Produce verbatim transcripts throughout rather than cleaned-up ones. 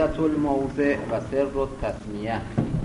علت الموضع و سر التسمیه.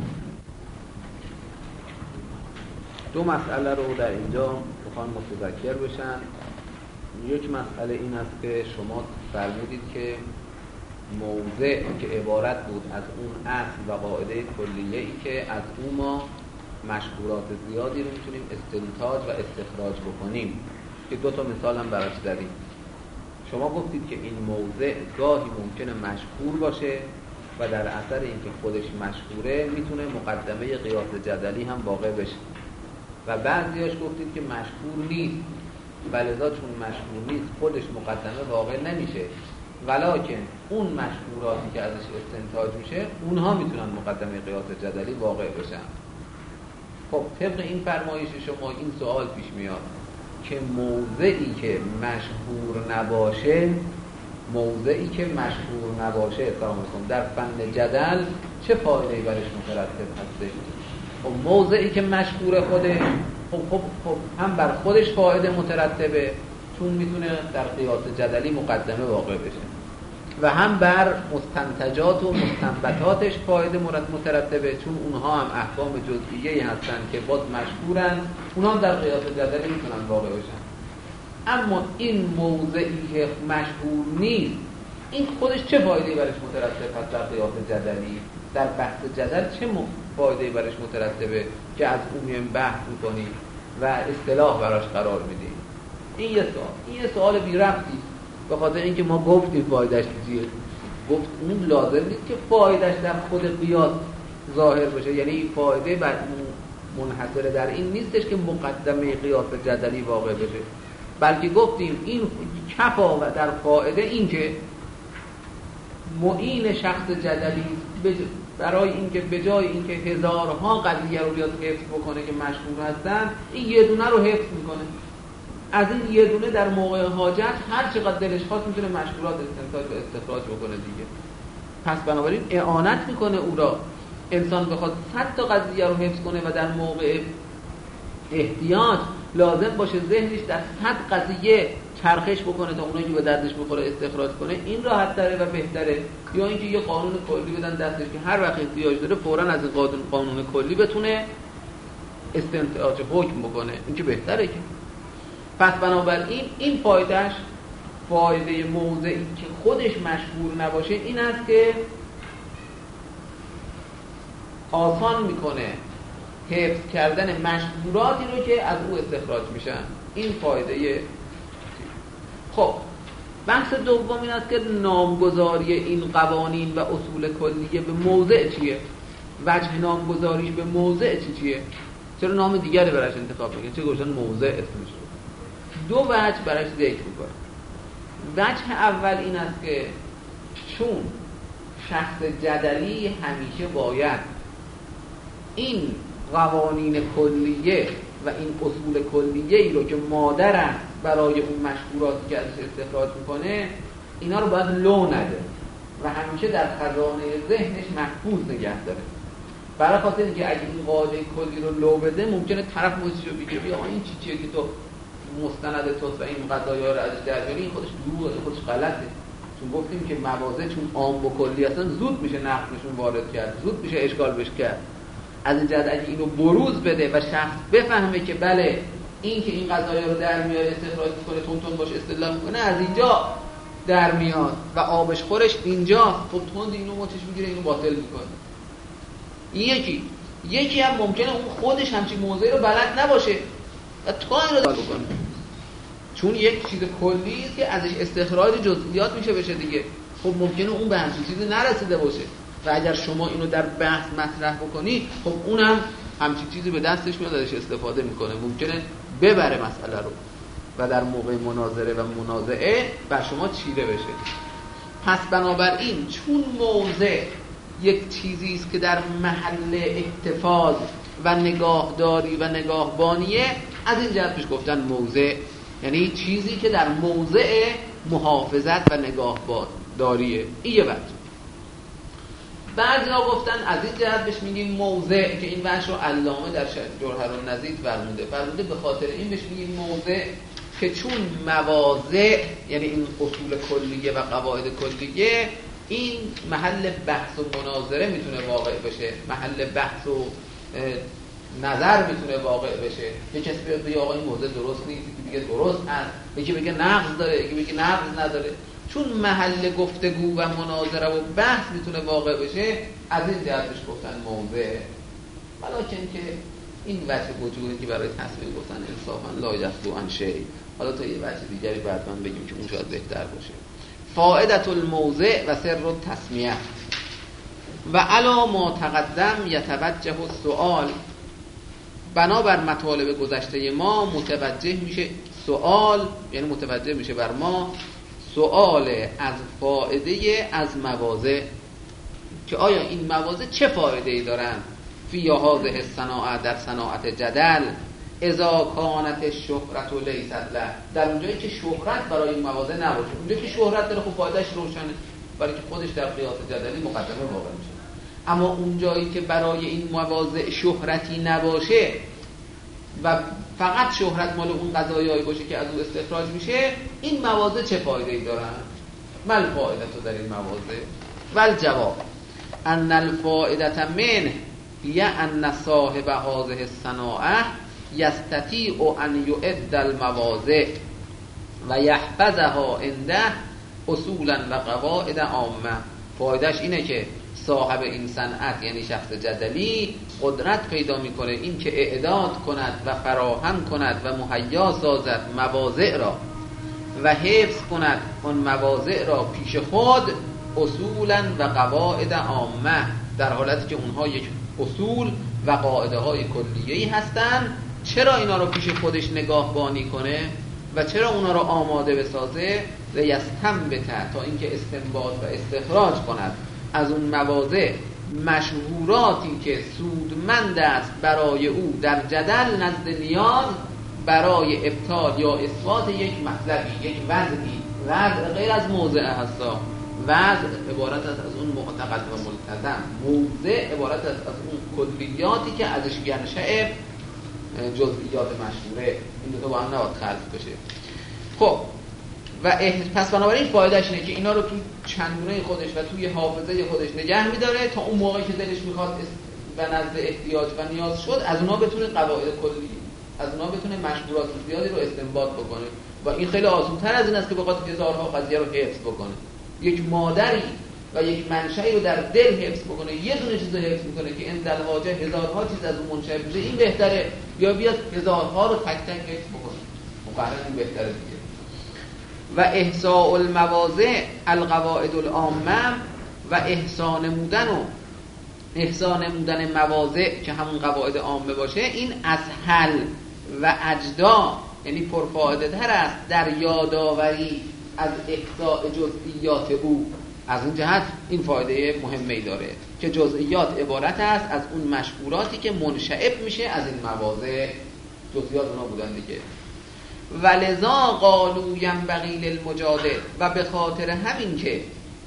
دو مسئله رو در اینجا میخوان متذکر بشن. یک مسئله این است که شما فرمودید که موضع که عبارت بود از اون اصل و قاعده کلیه‌ای که از اون ما مشهورات زیادی رو میتونیم استنتاج و استخراج بکنیم که دو تا مثال هم براش زدیم. شما گفتید که این موضع گاهی ممکنه مشهور باشه و در اثر اینکه خودش مشهوره میتونه مقدمه قیاس جدلی هم واقع بشه و بعضیاش گفتید که مشهور نیست و لذا چون مشهور نیست خودش مقدمه واقع نمیشه، ولکن اون مشهوراتی که ازش استنتاج میشه اونها میتونن مقدمه قیاس جدلی واقع بشن. خب طبق این فرمایش شما این سوال پیش میاد که موضعی که مشهور نباشه موضعی که مشهور نباشه سلام علیکم در فن جدل چه فایده‌ای برش مترتب هسته؟ خب موضعی که مشهور خودش خب خب خب هم بر خودش فایده مترتبه چون میتونه در قیاس جدلی مقدمه واقع بشه و هم بر مستنتجات و مستنبطاتش فایده مترتبه چون اونها هم احکام جزئیه‌ای هستن که باز مشهورن، اونها هم در قیاس جدلی میتونن واقع بشن. اما این موضعی که مشهور نیست این خودش چه فایده‌ای برش مترتب هست در قیاس جدلی؟ در بحث جدل چه فایده‌ای برش مترتبه که از اون میایم بحث می‌کنیم و اصطلاح براش قرار میدیم؟ این یه سوال این یه سوال بی ربطی، به خاطر اینکه ما گفتیم فایدهش چیه. گفت اون لازم نیست که فایدهش در خود قیاس ظاهر بشه، یعنی این فایده بر منحصر در این نیستش که مقدمه قیاس جدلی واقع بشه، بلکه گفتیم این کفا و در فایده این که معین شخص جدلی برای اینکه به جای اینکه هزارها قضیه رو بیاد حفظ بکنه که مشهور هستن این یه دونه رو حفظ میکنه. از این یه دونه در موقع حاجت هر چقدر دلش خواست میتونه مشهورات استنتاج و استخراج بکنه دیگه. پس بنابراین اعانت میکنه او را انسان بخواد صد تا قضیه رو حفظ کنه و در موقع احتیاج لازم باشه ذهنش در صد قضیه چرخش بکنه تا اونایی که به دردش بخوره استخراج کنه. این راحت تره و بهتره یا اینکه یه قانون کلی بدن دستش که هر وقت احتیاج داره فوراً از این قانون قانون کلی بتونه استنتاج حکم بکنه. این که بهتره که. پس بنابراین این فایدهش فایده موضعی که خودش مشهور نباشه این است که آسان میکنه حفظ کردن مشهوراتی رو که از او استخراج میشن. این فایده. خب بحث دوم این است که نامگذاری این قوانین و اصول کلیه به موضع چیه؟ وجه نامگذاریش به موضع چی چیه؟ چرا نام دیگری براش انتخاب میکنه؟ چه گوشن موضع اسمش رو؟ دو وجه براش ذکر میکنه. وجه اول این است که چون شخص جدلی همیشه باید این قوانین کلیه و این اصول کلیه ای رو که مادرن برای اون مشهوراتی که ازش استخراج میکنه اینا رو باید لو نده و همیشه در خزانه ذهنش محفوظ نگه داره. برای خاطر اینکه اگه این قاعده کلی رو لو بده ممکنه طرف موضوعی رو بگه بیا این چی چیه که تو مستند توست و این قضایا رو ازش در بیاری، این خودش دروغه، خودش غلطه. چون گفتیم که مواضع چون عام و کلی هستن زود میشه نقضشون وارد کرد، زود میشه اشکال بش کرد. از این جهت اگه اینو بروز بده و شخص بفهمه که بله این که این قضایا رو در میاره استخراج میکنه تون تون باشه استدلال میکنه از اینجا در میاد و آبش خورش اینجا، خب تند اینو متش میگیره اینو باطل میکنه. یکی یکی هم ممکنه اون خودش همچین موضوعی رو بلد نباشه و تا این رو دار بکنه چون یک چیز کلی است که ازش استخراج جزئیات میشه بشه دیگه. خب ممکنه اون به همچین چیزی نرسیده باشه و اگر شما اینو در بحث مطرح بکنی خب اونم همچین چیزی به دستش میاد ازش استفاده میکنه، ممکنه ببره مسئله رو و در موقع مناظره و منازعه بر شما چیره بشه. پس بنابراین چون موضع یک چیزی است که در محل احتفاظ و نگاهداری و نگاهبانیه، از این جهت بهش گفتن موضع، یعنی چیزی که در موضع محافظت و نگاهداریه. این یه وجه. بعضی‌ها گفتن از این جهت بهش میگیم موضع که این بحث رو علامه در جوهر النظیر فرموده فرموده به خاطر این بهش میگیم موضع که چون مواضع یعنی این اصول کلیه و قواعد کلیه این محل بحث و مناظره میتونه واقع بشه، محل بحث و نظر میتونه واقع بشه. یه کسی بگه آقا این موضوع درست نیست، یکی بگه درست هست، یکی بگه نقض داره، یکی بگه نقض نداره. چون محل گفتگو و مناظره و بحث میتونه واقع بشه، از این جهتش گفتن موضع. ولکن که این وجه وجودی که برای تصمیم گفتن انصافا لا یخلو عن شیء. حالا تا یه وجه دیگری بعد من بگیم که اون شاید بهتر باشه. فائدة الموضع و سر التسمیه و علا ما تقدم یتوجه السؤال. بنابر مطالب گذشته ما متوجه میشه سوال، یعنی متوجه میشه بر ما سوال از فائده از مواضع، که آیا این مواضع چه فایده‌ای دارن فی هذه الصناعه، در صناعت جدل، اذا کانت الشهرت لیست له، در اونجایی که شهرت برای این مواضع نباشه. اونجایی که شهرت داره خب فایدهش روشنه، برای که خودش در قیاس جدلی مقدمه واقع میشه. اما اونجایی که برای این مواضع شهرتی نباشه و فقط شهرت مال اون قضایایی باشه که از اون استخراج میشه، این مواضع چه فایده‌ای دارن؟ مال فایده تو در این مواضع؟ ول جواب ان الفائده منه هي ان صاحب هذه الصناعه یستطیع ان یعد المواضع و یحفظها عنده اصولا و قواعد عامه. فایدهش اینه که صاحب این صنعت یعنی شخص جدلی قدرت پیدا میکنه این که اعداد کند و فراهم کند و مهیا سازد مواضع را و حفظ کند اون مواضع را پیش خود اصولا و قواعد عامه، در حالتی که اونها یک اصول و قاعده های کلیه‌ای هستند. چرا اینا رو پیش خودش نگاهبانی کنه و چرا اونا رو آماده بسازه؟ لیستنبت، تا اینکه استنباط و استخراج کند از اون مواضع مشهوراتی که سودمند است برای او در جدل نزد نیاز برای ابطال یا اثبات یک مطلبی، یک وضعی. وضع غیر از موضع هستا، وضع عبارت است از اون معتقد و ملتزم، موضع عبارت است از اون کلیاتی که ازش ینشأ جزئیات مشهوره. این دو تا با هم نباید خلط بشه. خب و پس بنابراین فایدهش اینه که اینا رو تو چندونه خودش و توی حافظه خودش نگه میداره تا اون موقعی که دلش میخواد و نزد احتیاج و نیاز شد از اونها بتونه قواعد کلی، از اونها بتونه مشهورات زیادی رو استنباط بکنه. و این خیلی آسان‌تر از این است که بخواد هزارها قضیه رو حفظ بکنه. یک مادری و یک منشأی رو در دل حفظ بکنه، یه دونه چیز رو حفظ میکنه که این در واقع هزارها چیز از اون منشأ بشه، این بهتره یا بیاد هزارها رو تک تک حفظ بکنه؟ مقرر این بهتره دیگه. و احصاء المواضع القواعد العامه و احصا نمودن و احصا نمودن مواضع که همون قواعد عامه باشه، این اسهل و اجدا، یعنی پرفایده تر است در یادآوری از احصاء جزئیات او. از این جهت این فایده مهمی داره که جزئیات عبارت است از اون مشهوراتی که منشعب میشه از این مواضع. جزئیات اونا بودن دیگه. ولذا قالوا ينبغي للمجادل، و به خاطر همین که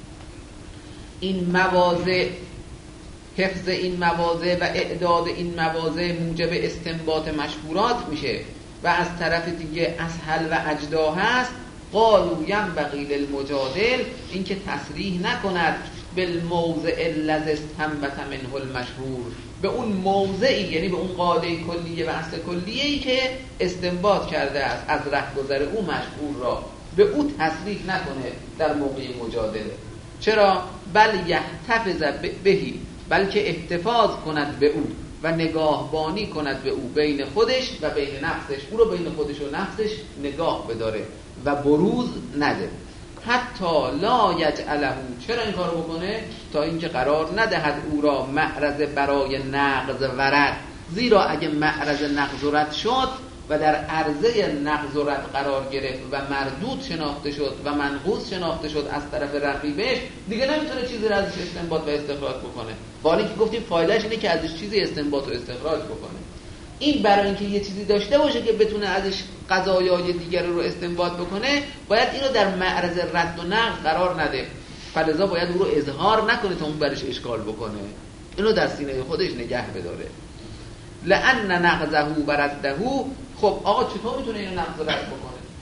این مواضع، حفظ این مواضع و اعداد این مواضع موجب استنباط مشهورات میشه و از طرف دیگه اسهل و اجدا هست، قالوا ينبغي للمجادل، این که تصریح نکند بالموضع الذي استنبط منه المشهور، به اون موضعی یعنی به اون قاعده کلیه و اصل کلیه‌ای که استنباط کرده است از رهگذر او مشهور را، به او تصریح نکنه در موقع مجادله. چرا؟ بل یحتفظ بهی، بلکه احتفاظ کند به او و نگاهبانی کند به او بین خودش و بین نفسش، او رو بین خودش و نفسش نگاه بداره و بروز نده. حتی لا یجعله، چرا این کارو بکنه؟ تا اینکه قرار ندهد او را معرض برای نقض ورد، زیرا اگه معرض نقض ورد شد و در عرضه نقض ورد قرار گرفت و مردود شناخته شد و منقوص شناخته شد از طرف رقیبش، دیگه نمیتونه چیزی را ازش استنباط و استخراج بکنه. ولی که گفتیم فایدهش اینه که ازش چیزی استنباط و استخراج بکنه. این برای اینکه یه چیزی داشته باشه که بتونه ازش قضایای دیگر رو استنباط بکنه، باید اینو در معرض رد و نقض قرار نده. فلذا باید او رو اظهار نکنه تا اون برش اشکال بکنه، اینو در سینه خودش نگه بداره. لأن نقضه و رده. خب آقا چطور میتونه اینو نقض رد بکنه؟ خب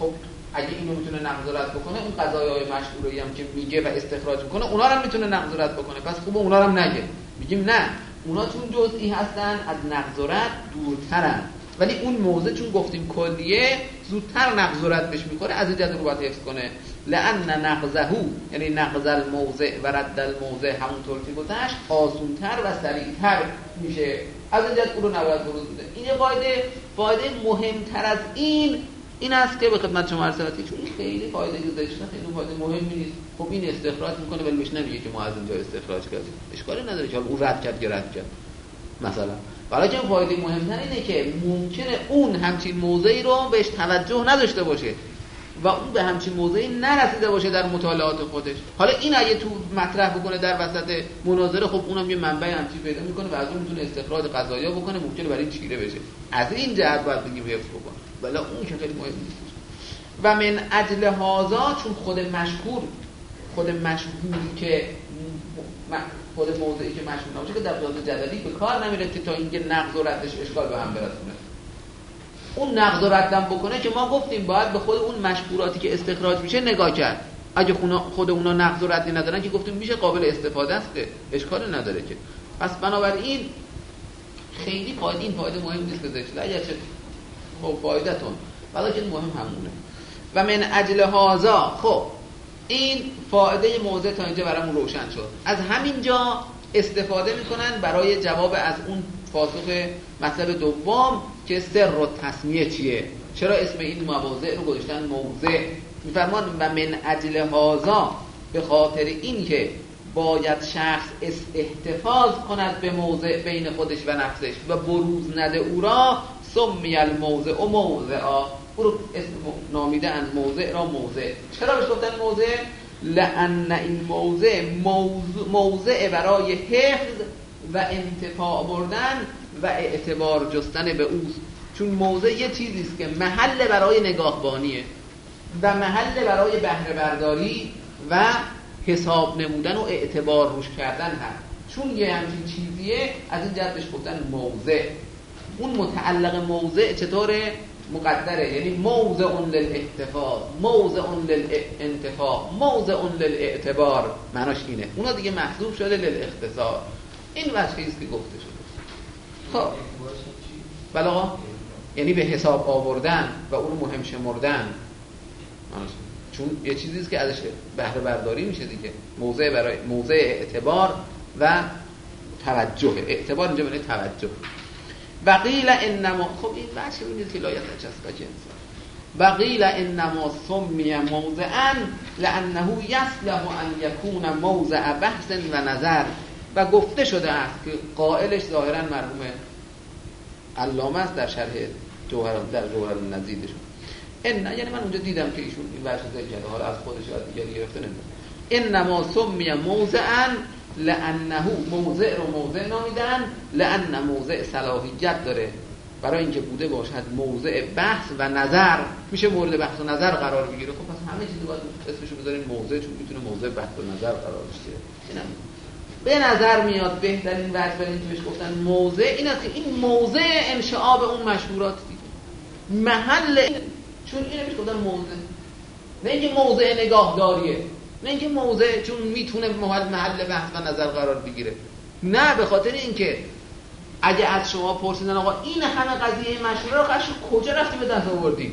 اگه اینو میتونه نقض رد بکنه، اون قضایای مشهوری هم که میگه و استخراج میکنه اونا رو هم میتونه نقض رد بکنه، پس خوبه اونا رو هم نگه. میگیم نه، اونا چون جزئی هستن از نقض رد دورترن، ولی اون موضع چون گفتیم کلیه زودتر نقض رد بهش میکنه، از این جهت رو باید حفظ کنه. لأن نقضه، یعنی نقض الموضع و رد الموضع، همونطور که گذشت آسونتر و سریعتر میشه، از این جهت اون رو نباید بروز بده. این یه قاعده فایده مهمتر از این این است که به خدمت شما عرض کردم، چون خیلی فایده گذاشته خیلی فایده مهمی نیست. خب این استخراج میکنه ولی بهش نمیگه که ما از اینجا استخراج کردیم، اشکالی نداره که حالا اون رد کرد یا رد کرد مثلا. ولی که فایده مهمتر اینه که ممکنه اون همچین موضعی رو بهش توجه نداشته باشه و اون به همچین موضعی نرسیده باشه در مطالعات خودش. حالا این اگه تو مطرح بکنه در وسط مناظره، خب اونم یه منبع همچین پیدا میکنه و از اون میتونه استخراج قضایا بکنه، ممکنه برای چیره بشه. از این جهت باید بگیم حفظ بکن، ولی اون که خیلی مهم نیست. و من اجل هذا، چون خود مشهور خود مشهوری که خود موضعی که مشهور نباشه که در ریاض جدلی به کار نمیره که تا اینکه نقض و ردش اشکال به هم برسونه. اون نقض و ردم بکنه که ما گفتیم باید به خود اون مشهوراتی که استخراج میشه نگاه کرد. اگه خود اونا نقض و ردی ندارن که گفتیم میشه قابل استفاده است، اشکال نداره که. پس بنابراین خیلی فایده این فایده مهم نیست که ذکر اگر چه خب فایده‌تون ولی که مهم همونه. و من اجل هذا، خب این فایده موضع تا اینجا برامون روشن شد. از همینجا استفاده میکنن برای جواب از اون پاسخ مطلب دوم که سر و تسمیه چیه، چرا اسم این مواضع رو گذاشتن موضع. میفرمان و من اجل هذا، به خاطر این که باید شخص احتفاظ کند به موضع بین خودش و نفسش و بروز نده او را، سمی الموضع و موضعا، او رو اسم نامیده ان موضع را موضع. چرا بهش گفتن موضع؟ لأن این موضع موضع, موضع برای حفظ و انتفاع بردن و اعتبار جستن به اوست. چون موضع یه چیزی است که محل برای نگاهبانیه و محل برای بهره برداری و حساب نمودن و اعتبار روش کردن هست. چون یه همچین چیزیه، از این جهت بهش گفتن موضع. اون متعلق موضع چطوره؟ مقدره، یعنی موضع للاحتفاظ، موضع للانتفاع، موضع للاعتبار، معناش اینه. اونا دیگه محذوف شده للاختصار. این وجهی است که گفته شده. خب بلا یعنی به حساب آوردن و اون مهم شمردن، چون یه چیزی است که ازش بهره برداری میشه دیگه. موضع برای موضع اعتبار و توجه. اعتبار اینجا معنی توجه. وقیل انما، خب این بحث ببینید که لایت چسبا جنس. وقیل انما سمی موضعا لانه یصلح ان یکون موضع بحث و نظر. و گفته شده است که قائلش ظاهرا مرحوم علامه است در شرح جوهر در جوهر النزیدشون. ان یعنی من اونجا دیدم که ایشون این بحث ذکر کرده، حالا از خودش از دیگری گرفته نمیدونم. انما سمی موضعا لانه، موضع رو موضع نامیدن لان موضع صلاحیت داره برای اینکه بوده باشد موضع بحث و نظر، میشه مورد بحث و نظر قرار بگیره. خب پس همه چیز باید اسمشو بذارین موضع، چون میتونه موضع بحث و نظر قرار بگیره. اینم به نظر میاد بهترین وجه برای اینکه بهش گفتن موضع این است که این موضع انشعاب اون مشهورات دیگه، محل این، چون اینو بهش گفتن موضع، نه اینکه موضع نگاهداریه، نه اینکه موضع چون میتونه محل محل بحث و نظر قرار بگیره، نه، به خاطر اینکه اگه از شما پرسیدن آقا این همه قضیه مشهوره رو قش کجا رفتی به دست آوردی،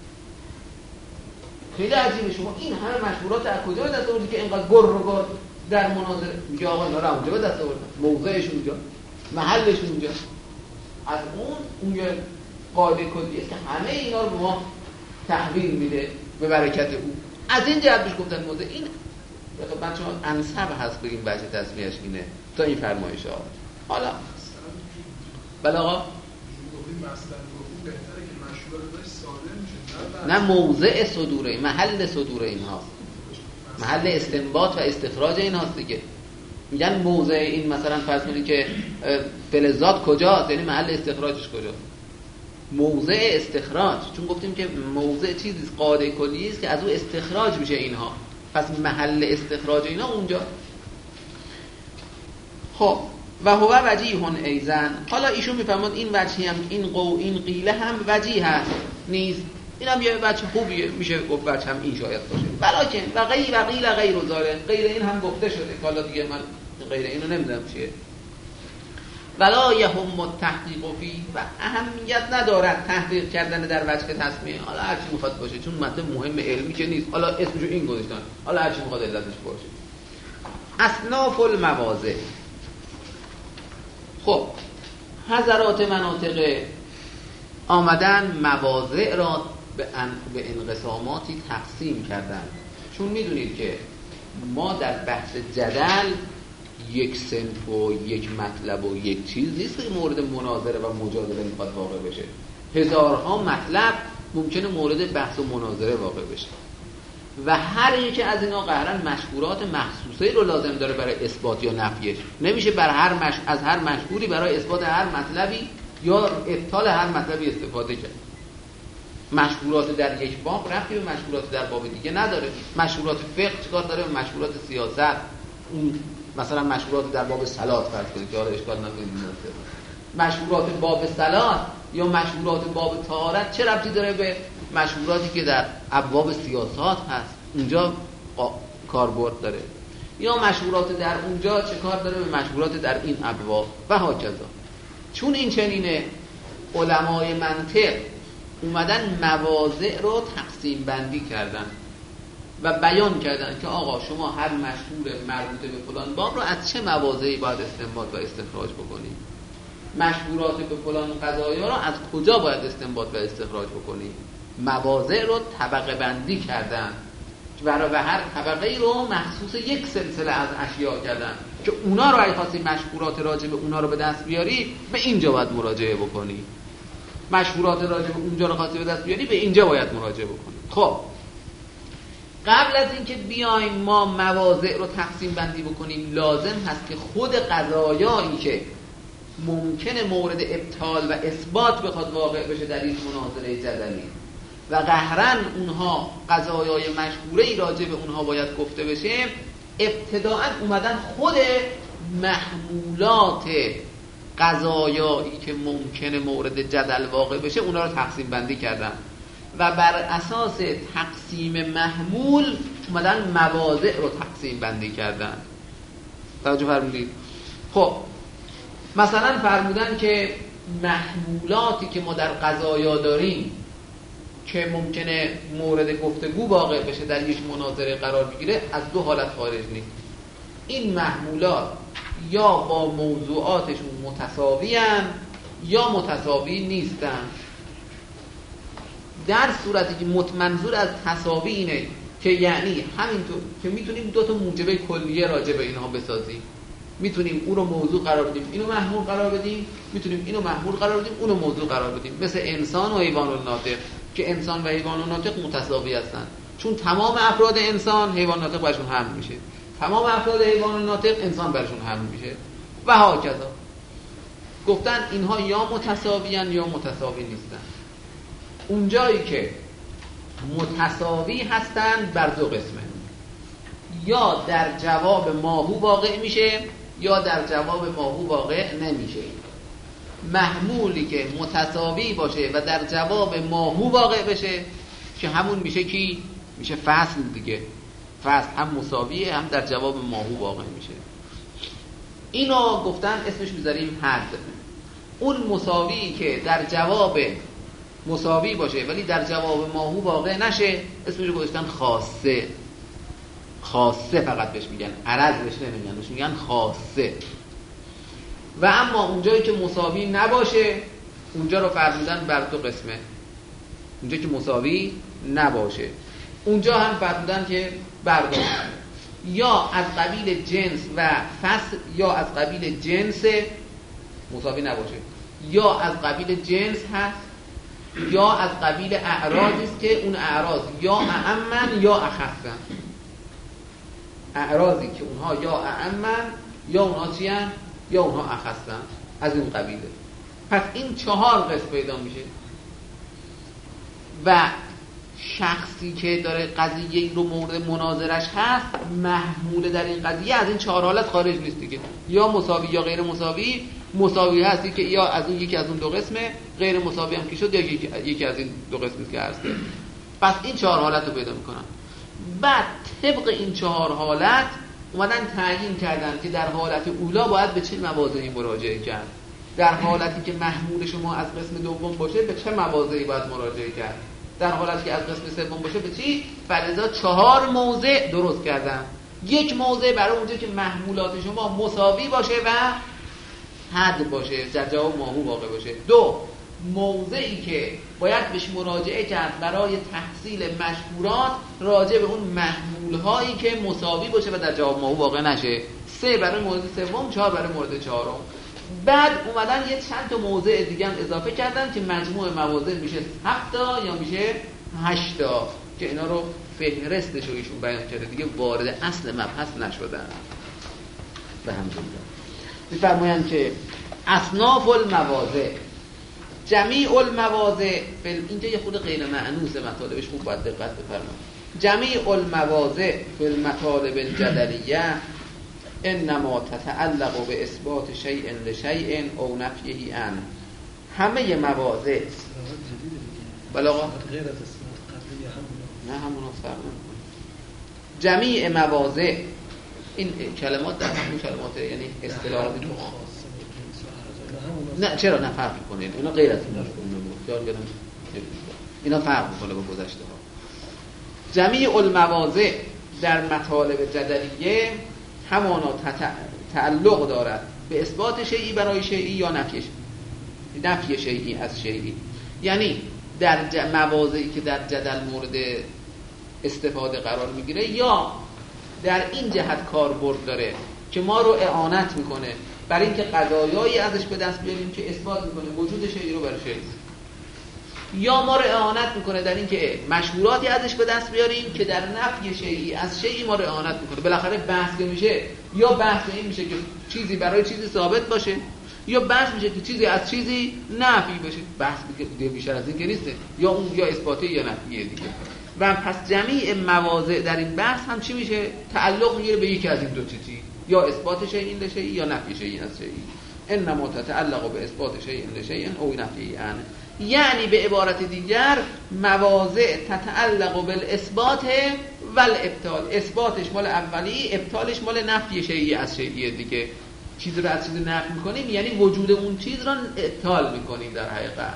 خیلی عجیبه، شما این همه مشهورات از کجا به دست آوردی که اینقدر گر رو گر در مناظره؟ میگه آقا اینا رو اونجا به دست آوردن، موضعش اونجا، محلش اونجا. از اون اون یه قاعده کلیه که همه اینا رو به ما تحویل میده به برکت او. از این جهت بهش گفتن موضع. این به خدمت شما انسب هست بگیم وجه تصمیهش اینه تا این فرمایش ها. حالا بله آقا نه، موضع صدوره، محل صدور این هاست، محل استنباط و استخراج این هاست دیگه. میگن موضع این مثلا فرض کنید که فلزات کجاست، یعنی محل استخراجش کجاست، موضع استخراج، چون گفتیم که موضع چیزی قاعده کلی است که از او استخراج میشه اینها، پس محل استخراج اینا اونجا. خب و هو وجیهون ایزن. حالا ایشون میفرماد این وجهی هم این قو این قیله هم وجیه هست نیست. اینم یه بچه خوبیه، میشه گفت بچه هم این شاید باشه. ولیکن و غیر و غیر غیر و ذالک، غیر این هم گفته شده، حالا دیگه من غیر اینو نمیدونم چیه. ولا یهم التحقیق فی، و اهمیت ندارد تحقیق کردن در وجه تسمیه، حالا هر چی میخواد باشه، چون متن مهم علمی که نیست، حالا اسمشو این گذاشتن، حالا هر چی میخواد علتش باشه. اصناف المواضع. خب حضرات مناطق آمدن مواضع را به, ان... به انقساماتی تقسیم کردن، چون میدونید که ما در بحث جدل یک صنف و یک مطلب و یک چیز نیست که مورد مناظره و مجادله میخواد واقع بشه. هزارها مطلب ممکنه مورد بحث و مناظره واقع بشه و هر یکی از اینا قهرن مشهورات مخصوصی رو لازم داره برای اثبات یا نفیش. نمیشه بر هر مش... از هر مشهوری برای اثبات هر مطلبی یا ابطال هر مطلبی استفاده کرد. مشهورات در یک باب رفتی به مشهورات در باب دیگه نداره. مشهورات فقه چیکار داره به مشهورات سیاست؟ اون مثلا مشهورات در باب صلات فرض کنید که حالا اشکال نداره، مشهورات باب صلات یا مشهورات باب طهارت چه ربطی داره به مشهوراتی که در ابواب سیاست هست، اونجا کاربرد داره؟ یا مشهورات در اونجا چه کار داره به مشهورات در این ابواب و هاکذا. چون این چنینه علمای منطق اومدن مواضع رو تقسیم بندی کردن و بیان کردن که آقا شما هر مشهور مربوطه به فلان باب رو از چه مواضعی باید استنباط و استخراج بکنید، مشهورات به فلان قضایا رو از کجا باید استنباط و استخراج بکنید. مواضع رو طبقه بندی کردن و هر طبقه رو مخصوص یک سلسله از اشیاء کردن که اونا رو اگه خواستی مشهورات راجع به اونا رو به دست بیاری به اینجا باید مراجعه بکنی، مشهورات راجع به اونجا رو خواستی به دست بیاری به اینجا باید مراجعه بکنی. خب قبل از اینکه بیایم ما مواضع رو تقسیم بندی بکنیم لازم هست که خود قضایایی که ممکنه مورد ابطال و اثبات بخواد واقع بشه در این مناظره جدلی و قهرن اونها قضایای مشهوره‌ای راجع به اونها باید گفته بشه، ابتداءً اومدن خود محمولات قضایایی که ممکنه مورد جدل واقع بشه اونا رو تقسیم بندی کردن و بر اساس تقسیم محمول اومدن مواضع رو تقسیم بندی کردن. توجه فرمودید؟ خب مثلا فرمودن که محمولاتی که ما در قضایا داریم که ممکنه مورد گفتگو واقع بشه در یک مناظره قرار بگیره از دو حالت خارج نیست. این محمولات یا با موضوعاتشون متساوی هستند یا متساوی نیستن. در صورتی که متمنظور از تساوی اینه که یعنی همینطور که میتونیم دو تا موجبه کلیه راجع به اینها بسازیم، میتونیم اون رو موضوع قرار بدیم اینو محمول قرار بدیم، میتونیم اینو محمول قرار بدیم اونو موضوع قرار بدیم، مثل انسان و حیوان الناطق که انسان و حیوان الناطق متساوی هستن، چون تمام افراد انسان حیوان ناطق برشون حمل میشه، تمام افراد حیوان الناطق انسان برشون حمل میشه و هاکذا. گفتن اینها یا متساویان یا متساوی نیستن. اونجایی که متساوی هستن بر دو قسمه، یا در جواب ماهو واقع میشه یا در جواب ماهو واقع نمیشه. محمولی که متساوی باشه و در جواب ماهو واقع بشه که همون میشه کی؟ میشه فصل دیگه. فصل هم مساویه هم در جواب ماهو واقع میشه. اینو گفتن اسمش میذاریم حد. اون مساوی که در جواب مساوی باشه ولی در جواب ماهو واقع نشه اسمش رو گذاشتن خاصه. خاصه فقط بهش میگن، عرض بهش نمیگن، بهش میگن خاصه. و اما اونجایی که مساوی نباشه اونجا رو فرمودن بر دو قسمه. اونجا که مساوی نباشه اونجا هم فرمودن که بر دو قسمه، یا از قبیل جنس و فصل یا از قبیل جنس مساوی نباشه، یا از قبیل جنس هست یا از قبیل اعراضی است که اون اعراض یا اعمن یا اخصن. اعراضی که اونها یا اعمن یا اونها چی هستن یا اونها اخصن، از اون قبیله. پس این چهار قسم پیدا میشه و شخصی که داره قضیه رو مورد مناظرش هست محمول در این قضیه از این چهار حالت خارج نیست دیگه، یا مساوی یا غیر مساوی مساوی هستی که یا از اون یکی از اون دو قسمه، غیر مساوی هم که شد یا یکی از این دو قسمی که هسته. پس این چهار حالت رو پیدا میکنن. بعد طبق این چهار حالت اومدن تعیین کردن که در حالت اولا باید به چه مواضعی مراجعه کرد، در حالتی که محمول شما از قسم دوم باشه به چه مواضعی باید مراجعه کرد، در حالتی که از قسم سوم باشه به چی؟ فلذا چهار موضع درست کردن. یک موضع برای اونجا که محمولات شما مساوی باشه و حد باشه، در جواب ماهو واقع باشه. دو، موضعی که باید بهش مراجعه کرد برای تحصیل مشهورات راجع به اون محمول هایی که مساوی باشه و در جواب ماهو واقع نشه. سه، برای مورد سوم. چهار، برای مورد چهارم. بعد اومدن یه چند تا موضع دیگه هم اضافه کردن که مجموع مواضع میشه هفت تا یا میشه هشت تا که اینا رو فهرستش رو ایشون بیان کرده، دیگه وارد اصل مبحث نشدن. به همین میفرمایند که اصناف المواضع، جمیع المواضع، اینجا یه خود غیر معنوس مطالبش خوب باید دقت بفرمایید. جمیع المواضع فی المطالب الجدلیه انما تتعلق به اثبات شیء لشیء او نفیه عنه. همه مواضع بلاغا غیر از اثبات قبلی هم نه همون فرق نمی‌کنه. جمیع مواضع، این کلمات در همون کلمات یعنی اصطلاحات نه چرا نه فرق می‌کنه، اینا غیر از این مفهوم اینا فرق می‌کنه با گذشته ها. جمیع المواضع در مطالب جدلیه همانا تعلق دارد به اثبات شیئی برای شیئی یا نفی نفی شیئی از شیئی. یعنی در مواضعی که در جدل مورد استفاده قرار میگیره یا در این جهت کاربرد داره که ما رو اعانت میکنه برای اینکه قضایایی ازش به دست بیاریم که اثبات میکنه وجود شیئی رو برای شیئی، یا ما رو اعانت میکنه در اینکه مشهوراتی ازش به دست بیاریم که در نفی شیئی از شیئی ما رو اعانت میکنه. بالاخره بحث که میشه یا بحث این میشه که چیزی برای چیزی ثابت باشه یا بحث میشه که چیزی از چیزی نفی بشه. بحث دیگه بیشتر از این که نیسته، یا اون یا اثباتی یا نفیه دیگه. و پس جمیع مواضع در این بحث هم چی میشه؟ تعلق میگیره به یکی از این دو چیزی، یا اثبات شیء لشیء یا نفی شیء از شیء. انما تتعلق به اثبات شیء لشیء او نفی عنه. یعنی به عبارت دیگر مواضع تتعلق بالاثبات و الابطال، اثباتش مال اولی، ابطالش مال نفی شیئی از شیئی دیگه. چیز رو از چیز نفی میکنیم یعنی وجود اون چیز رو ابطال میکنیم در حقیقت.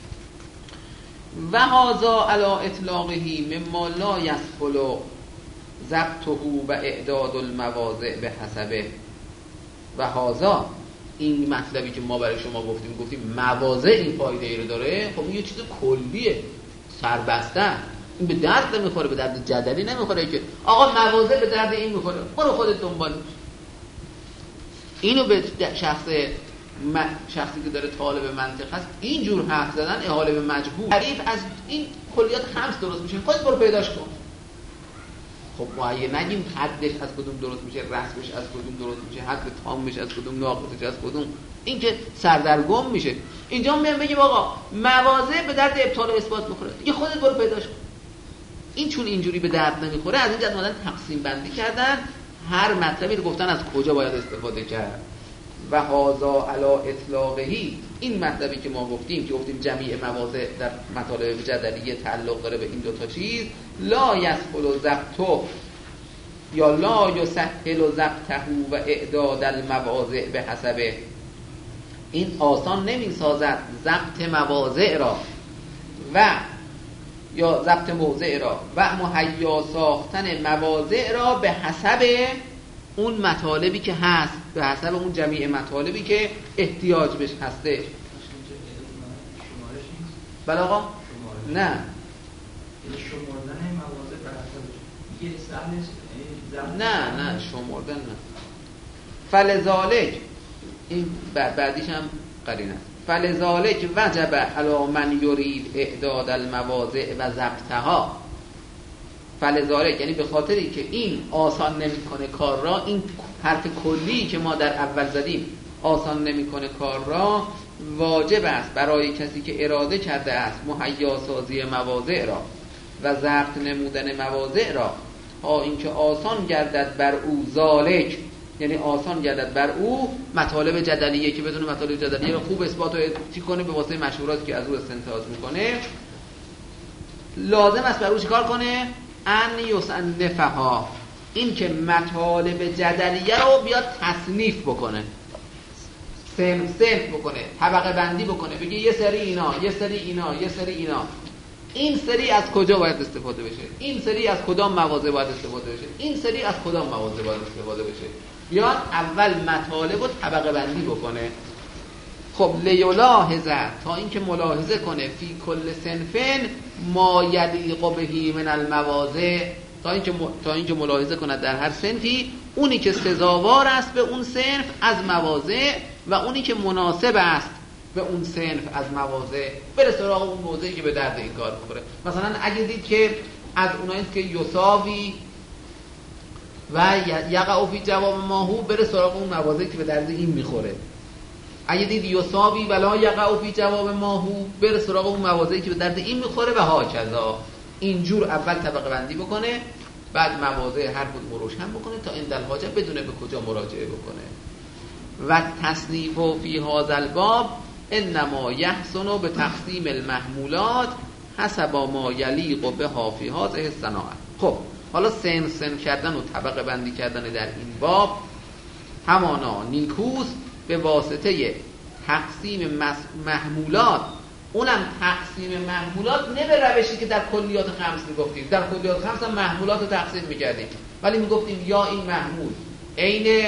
و هذا علی اطلاقه مما لا یسهل ضبطه و اعداد المواضع به حسبه. و هذا، این مطلبی که ما برای شما گفتیم گفتیم مواضع این فایده ای رو داره، خب این یه چیز کلیه، سربسته، این به درد نمیخوره، به درد جدلی نمیخوره که آقا مواضع به درد این میخوره، برو خودت دنبال. اینو به شخص شخصی که داره طالب منطق هست اینجور حرف زدن احاله به مجهول، تعریف از این کلیات خمس درست میشه، خودت برو پیداش کن. خب ما اگه نگیم حدش از کدوم درست میشه، رسمش از کدوم درست میشه، حد تامش از کدوم، ناقصش از کدوم، این که سردرگم میشه. اینجا میام بگیم آقا مواضع به درد ابطال و اثبات میخوره، دیگه خودت برو پیداش کن. این چون اینجوری به درد نمیخوره، از این جهت اومدن تقسیم بندی کردن، هر مطلبی رو گفتن از کجا باید استفاده کرد. و هذا علی اطلاقه، این مطلبی که ما گفتیم که گفتیم جمیع مواضع در مطالب جدلیه تعلق داره به این دو تا چیز، لا یسهل ضبطه یا لا یسهل ضبطه و اعداد المواضع به حسبه. این آسان نمیسازد ضبط مواضع را و یا ضبط موضع را و مهیا ساختن مواضع را به حسب اون مطالبی که هست، به حسب اون جمیع مطالبی که احتیاج بهش هسته. بله آقا؟ نه شمردن مواضع به حسب یه سهلش نه نه شمردن نه. فلذالک، این بعدیش هم قرینه، فلذالک وجب علی من یرید اعداد المواضع و ضبطها. فلذالک یعنی به خاطری که این آسان نمیکنه کار را، این حرف کلی که ما در اول زدیم آسان نمیکنه کار را، واجب است برای کسی که اراده کرده است مهیا سازی مواضع را و ضبط نمودن مواضع را تا اینکه آسان گردد بر او ذالک، یعنی آسان گردد بر او مطالب جدلیه که بدون مطالب جدلیه رو خوب اثبات و چی کنه به واسطه مشهوراتی که از او استنتاج میکنه. لازم است بر او چیکار کنه؟ ان یصنفها، این که مطالب جدلیه رو بیاد تصنیف بکنه، سنف سنف بکنه، طبقه بندی بکنه، بگه یه سری اینا، یه سری اینا، یه سری اینا، این سری از کجا باید استفاده بشه، این سری از کدام مواضع باید استفاده بشه، این سری از کدام مواضع باید استفاده بشه. بیاد اول مطالب رو طبقه بندی بکنه. خب لیلاحظه، تا اینکه ملاحظه کنه، فی کل صنفن ما یلیق بهی من المواضع، تا اینکه تا اینکه ملاحظه کند در هر صنفی اونی که سزاوار است به اون صنف از مواضع و اونی که مناسب است به اون صنف از مواضع، بره سراغ اون موضعی که به درد این کار بخوره. مثلا اگه دید که از اونایی که یساوی و یقع فی جواب ماهو، بره سراغ اون مواضعی که به درد این میخوره. اگه دید یساوی ولا یقع فی جواب ماهو، بره سراغ اون مواضعی که به درد این میخوره و هاکذا. اینجور اول طبقه بندی بکنه، بعد مواضع هر کدوم رو روشن بکنه تا این دل حاجه بدونه به کجا مراجعه بکنه. و تصنیف فی هذا الباب انما یحسن به تقسیم المحمولات حسب ما یلیق بها فی هذه الصناعه. خب حالا سن سن کردن و طبقه بندی کردن در این باب همانا نیکوست به واسطه تقسیم محمولات، اونم تقسیم محمولات نه به روشی که در کلیات خمس میگفتیم. در کلیات خمس هم محمولات رو تقسیم میکردیم، ولی میگفتیم یا این محمول عین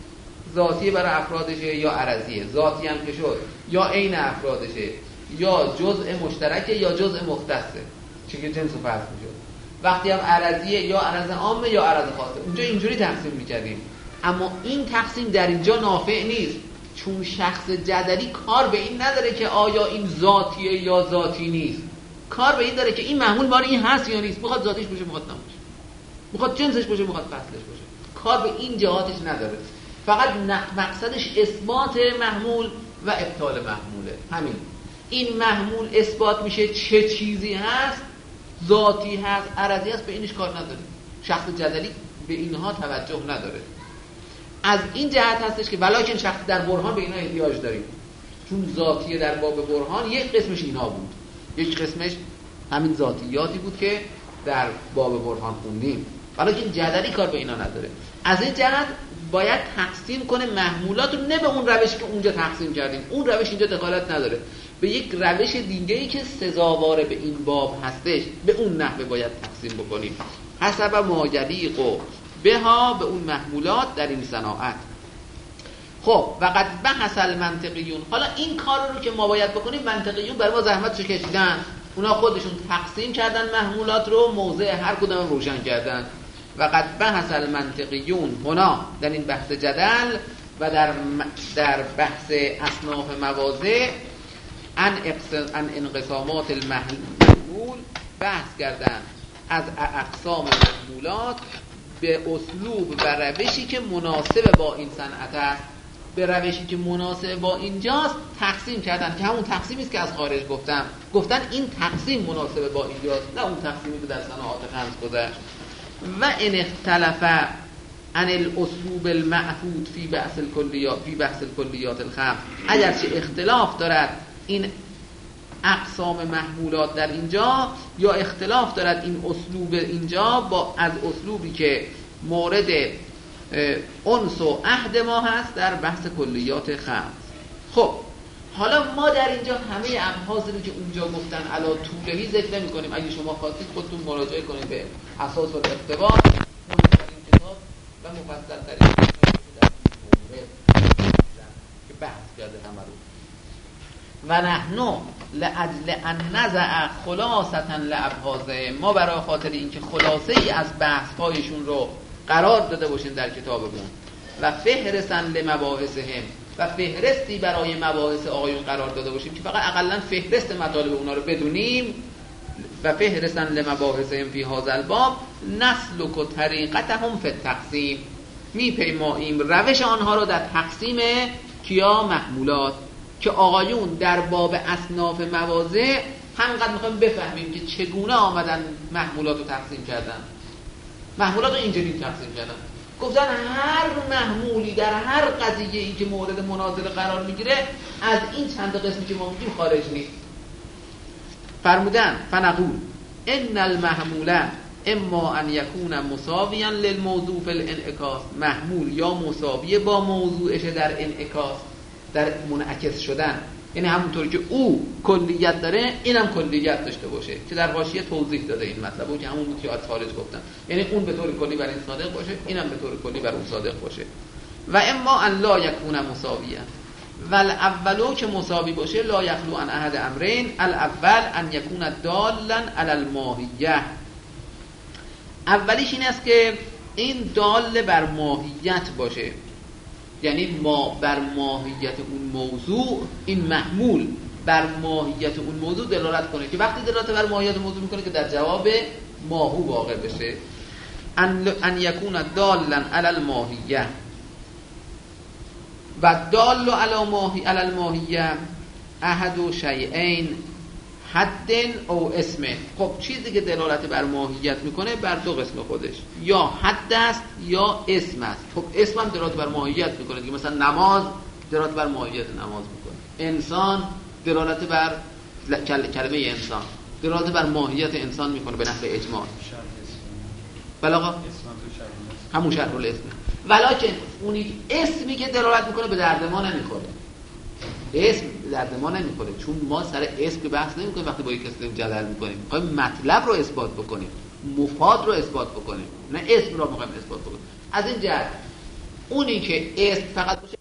ذاتی برای افرادشه یا عرضیه، ذاتی هم که شد یا عین افرادشه یا جزء مشترکه یا جزء مختصه، چون که جنس و فرض میشد. وقتی هم عرضیه یا عرض عامه یا عرض خاصه، اونجا اینجوری تقسیم میکردیم. اما این تقسیم در اینجا نافع نیست، چون شخص جدلی کار به این نداره که آیا این ذاتیه یا ذاتی نیست، کار به این داره که این محمول مال این هست یا نیست، میخواد ذاتیش باشه میخواد نباشه، میخواد جنسش باشه میخواد فصلش باشه، کار به این جهاتش نداره. فقط مقصدش اثبات محمول و ابطال محموله. همین این محمول اثبات میشه چه چیزی هست، ذاتی هست عرضی هست، به اینش کار نداره. شخص جدلی به اینها توجه نداره. از این جهت هستش که ولکن شخص در برهان به اینا احتیاج داریم، چون ذاتیه در باب برهان یک قسمش اینا بود، یک قسمش همین ذاتیاتی بود که در باب برهان خوندیم، ولکن جدلی کار به اینا نداره. از این جهت باید تقسیم کنه محمولات رو، نه به اون روشی که اونجا تقسیم کردیم، اون روش اینجا دخالت نداره، به یک روش دیگه‌ای که سزاوار به این باب هستش، به اون نحوه باید تقسیم بکنیم حسب ما یلیق بها، به اون محمولات در این صناعت. خب وقد بحث المنطقیون، حالا این کار رو که ما باید بکنیم منطقیون برای ما زحمتشو کشیدن، اونا خودشون تقسیم کردن محمولات رو، موضع هر کدوم روشن کردن. وقد بحث المنطقیون هنا در این بحث جدل و در در بحث اصناف مواضع ان ان انقسامات المحمول بحث کردن از اقسام محمولات به اسلوب و روشی که مناسب با این صنعت است، به روشی که مناسب با اینجاست تقسیم کردن، که همون تقسیمی است که از خارج گفتم. گفتن این تقسیم مناسب با اینجاست، نه اون تقسیمی که در صناعات خمس گذشت. و ان اختلف عن الاسلوب المعهود فی بحث الکلیات فی بحث الکلیات الخمس، اگرچه اختلاف دارد این اقسام محمولات در اینجا، یا اختلاف دارد این اسلوب اینجا با از اسلوبی که مورد انس و عهد ما هست در بحث کلیات خمس. خب حالا ما در اینجا همه ابحاثی رو که اونجا گفتن علا طولهی ذکر نمی کنیم. اگه شما خواستید خودتون مراجعه کنید به اساس و اقتباس مهمترین کتاب و مفصل ترین که بحث کرده همه رو. و نحن لأجل ان نزع خلاصة لابحاثهم، ما برای خاطر اینکه خلاصه ای از بحث هایشون رو قرار داده باشیم در کتابمون، و فهرسا لمباحثهم، و فهرستی برای مباحث آقایون قرار داده باشیم که فقط اقلا فهرست مطالب اونا رو بدونیم، و فهرسا لمباحثهم فی هذا الباب نسلک طریقتهم فی التقسیم، میپیماییم روش آنها رو در تقسیم کیا محمولات، که آقایون در باب اصناف مواضع همینقدر میخوایم بفهمیم که چگونه آمدن محمولات رو تقسیم کردن. محمولات رو اینجوری تقسیم کردن، گفتن هر محمولی در هر قضیه ای که مورد مناظره قرار میگیره از این چند قسمی که ما میگیم خارج نیست. فرمودن فنقول ان المحمول اما ان یکون مساویا للموضوع فی الانعکاس، محمول یا مساویه با موضوعش در انعکاس، در منعکس شدن، یعنی همونطور که او کلیت داره اینم کلیت داشته باشه که در حاشیه توضیح داده این مطلبو که همون بود که از خارج گفتن، یعنی اون به طور کلی بر این صادق باشه اینم به طور کلی بر اون صادق باشه. و اما ان لا یکون مساویا، والاولو که مساوی باشه لا یخلو عن احد امرین، الاول ان یکون دالا علی الماهیه، اولیش این است که این دال بر ماهیت باشه، یعنی ما بر ماهیت اون موضوع، این محمول بر ماهیت اون موضوع دلالت کنه، که وقتی دلالت بر ماهیت موضوع میکنه که در جواب ماهو واقع بشه. ان ان یکون دالا علی الماهیه و دال علی ماهی علی الماهیه احد شیئین حد او اسم. خب چیزی که دلالت بر ماهیت میکنه بر دو قسم خودش، یا حد است یا اسم است. خب اسم هم دلالت بر ماهیت میکنه که مثلا نماز دلالت بر ماهیت نماز میکنه، انسان دلالت بر کلمه انسان دلالت بر ماهیت انسان میکنه به نحو اجمال. بلاغا همون شرح الاسم، ولکن اونی اسمی که دلالت میکنه به درد ما نمیخوره، اسم درد ما نمیخوره، چون ما سر اسم که بحث نمیکنیم. وقتی با یک کسی جدل میکنیم میخوایم مطلب رو اثبات بکنیم، مفاد رو اثبات بکنیم، نه اسم رو میخوایم اثبات بکنیم. از این جهت اونی که اسم فقط باشه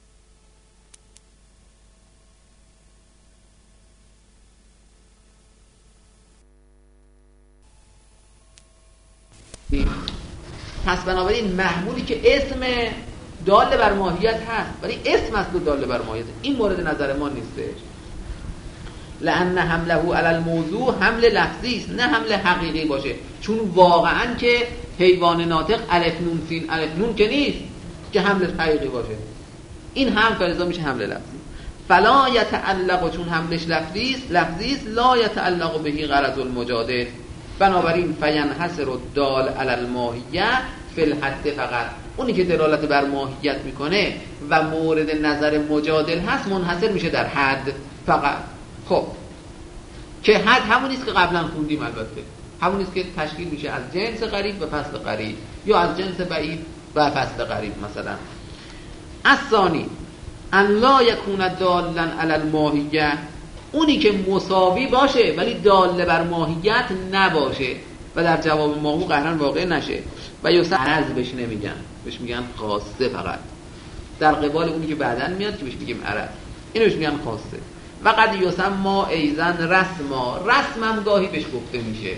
پس بنابراین محمولی که اسم دال بر ماهیت هست ولی اسم است دال بر ماهیت، این مورد نظر ما نیستش. لأن حمله علی الموضوع حمل لفظی است نه حمل حقیقی باشه، چون واقعا که حیوان ناطق الف نون سین الف نون که نیست که حمل حقیقی باشه، این هم فلزا میشه حمل لفظی. فلا یتعلق، چون حملش لفظی است لفظی است لا یتعلق به غرض المجادل، بنابراین فینحصر الدال علی الماهیه فی الحد فقط، اونی که دلالت بر ماهیت میکنه و مورد نظر مجادل هست منحصر میشه در حد فقط. خب که حد همون نیست که قبلا خوندیم، البته همون نیست که تشکیل میشه از جنس قریب و فصل قریب یا از جنس بعید و فصل قریب. مثلا الثانی ان لا یکون دالا علی الماهیه، اونی که مساوی باشه ولی دال بر ماهیت نباشه و در جواب ماهو قهرن واقع نشه. و یا عرض بهش نمیگن، بهش میگن خاصه فقط، در قبال اونی که بعدن میاد که بهش میگیم عرض، اینو بهش میگن خاصه. و قد یسمى ایضا رسما، رسم هم گاهی بهش گفته میشه،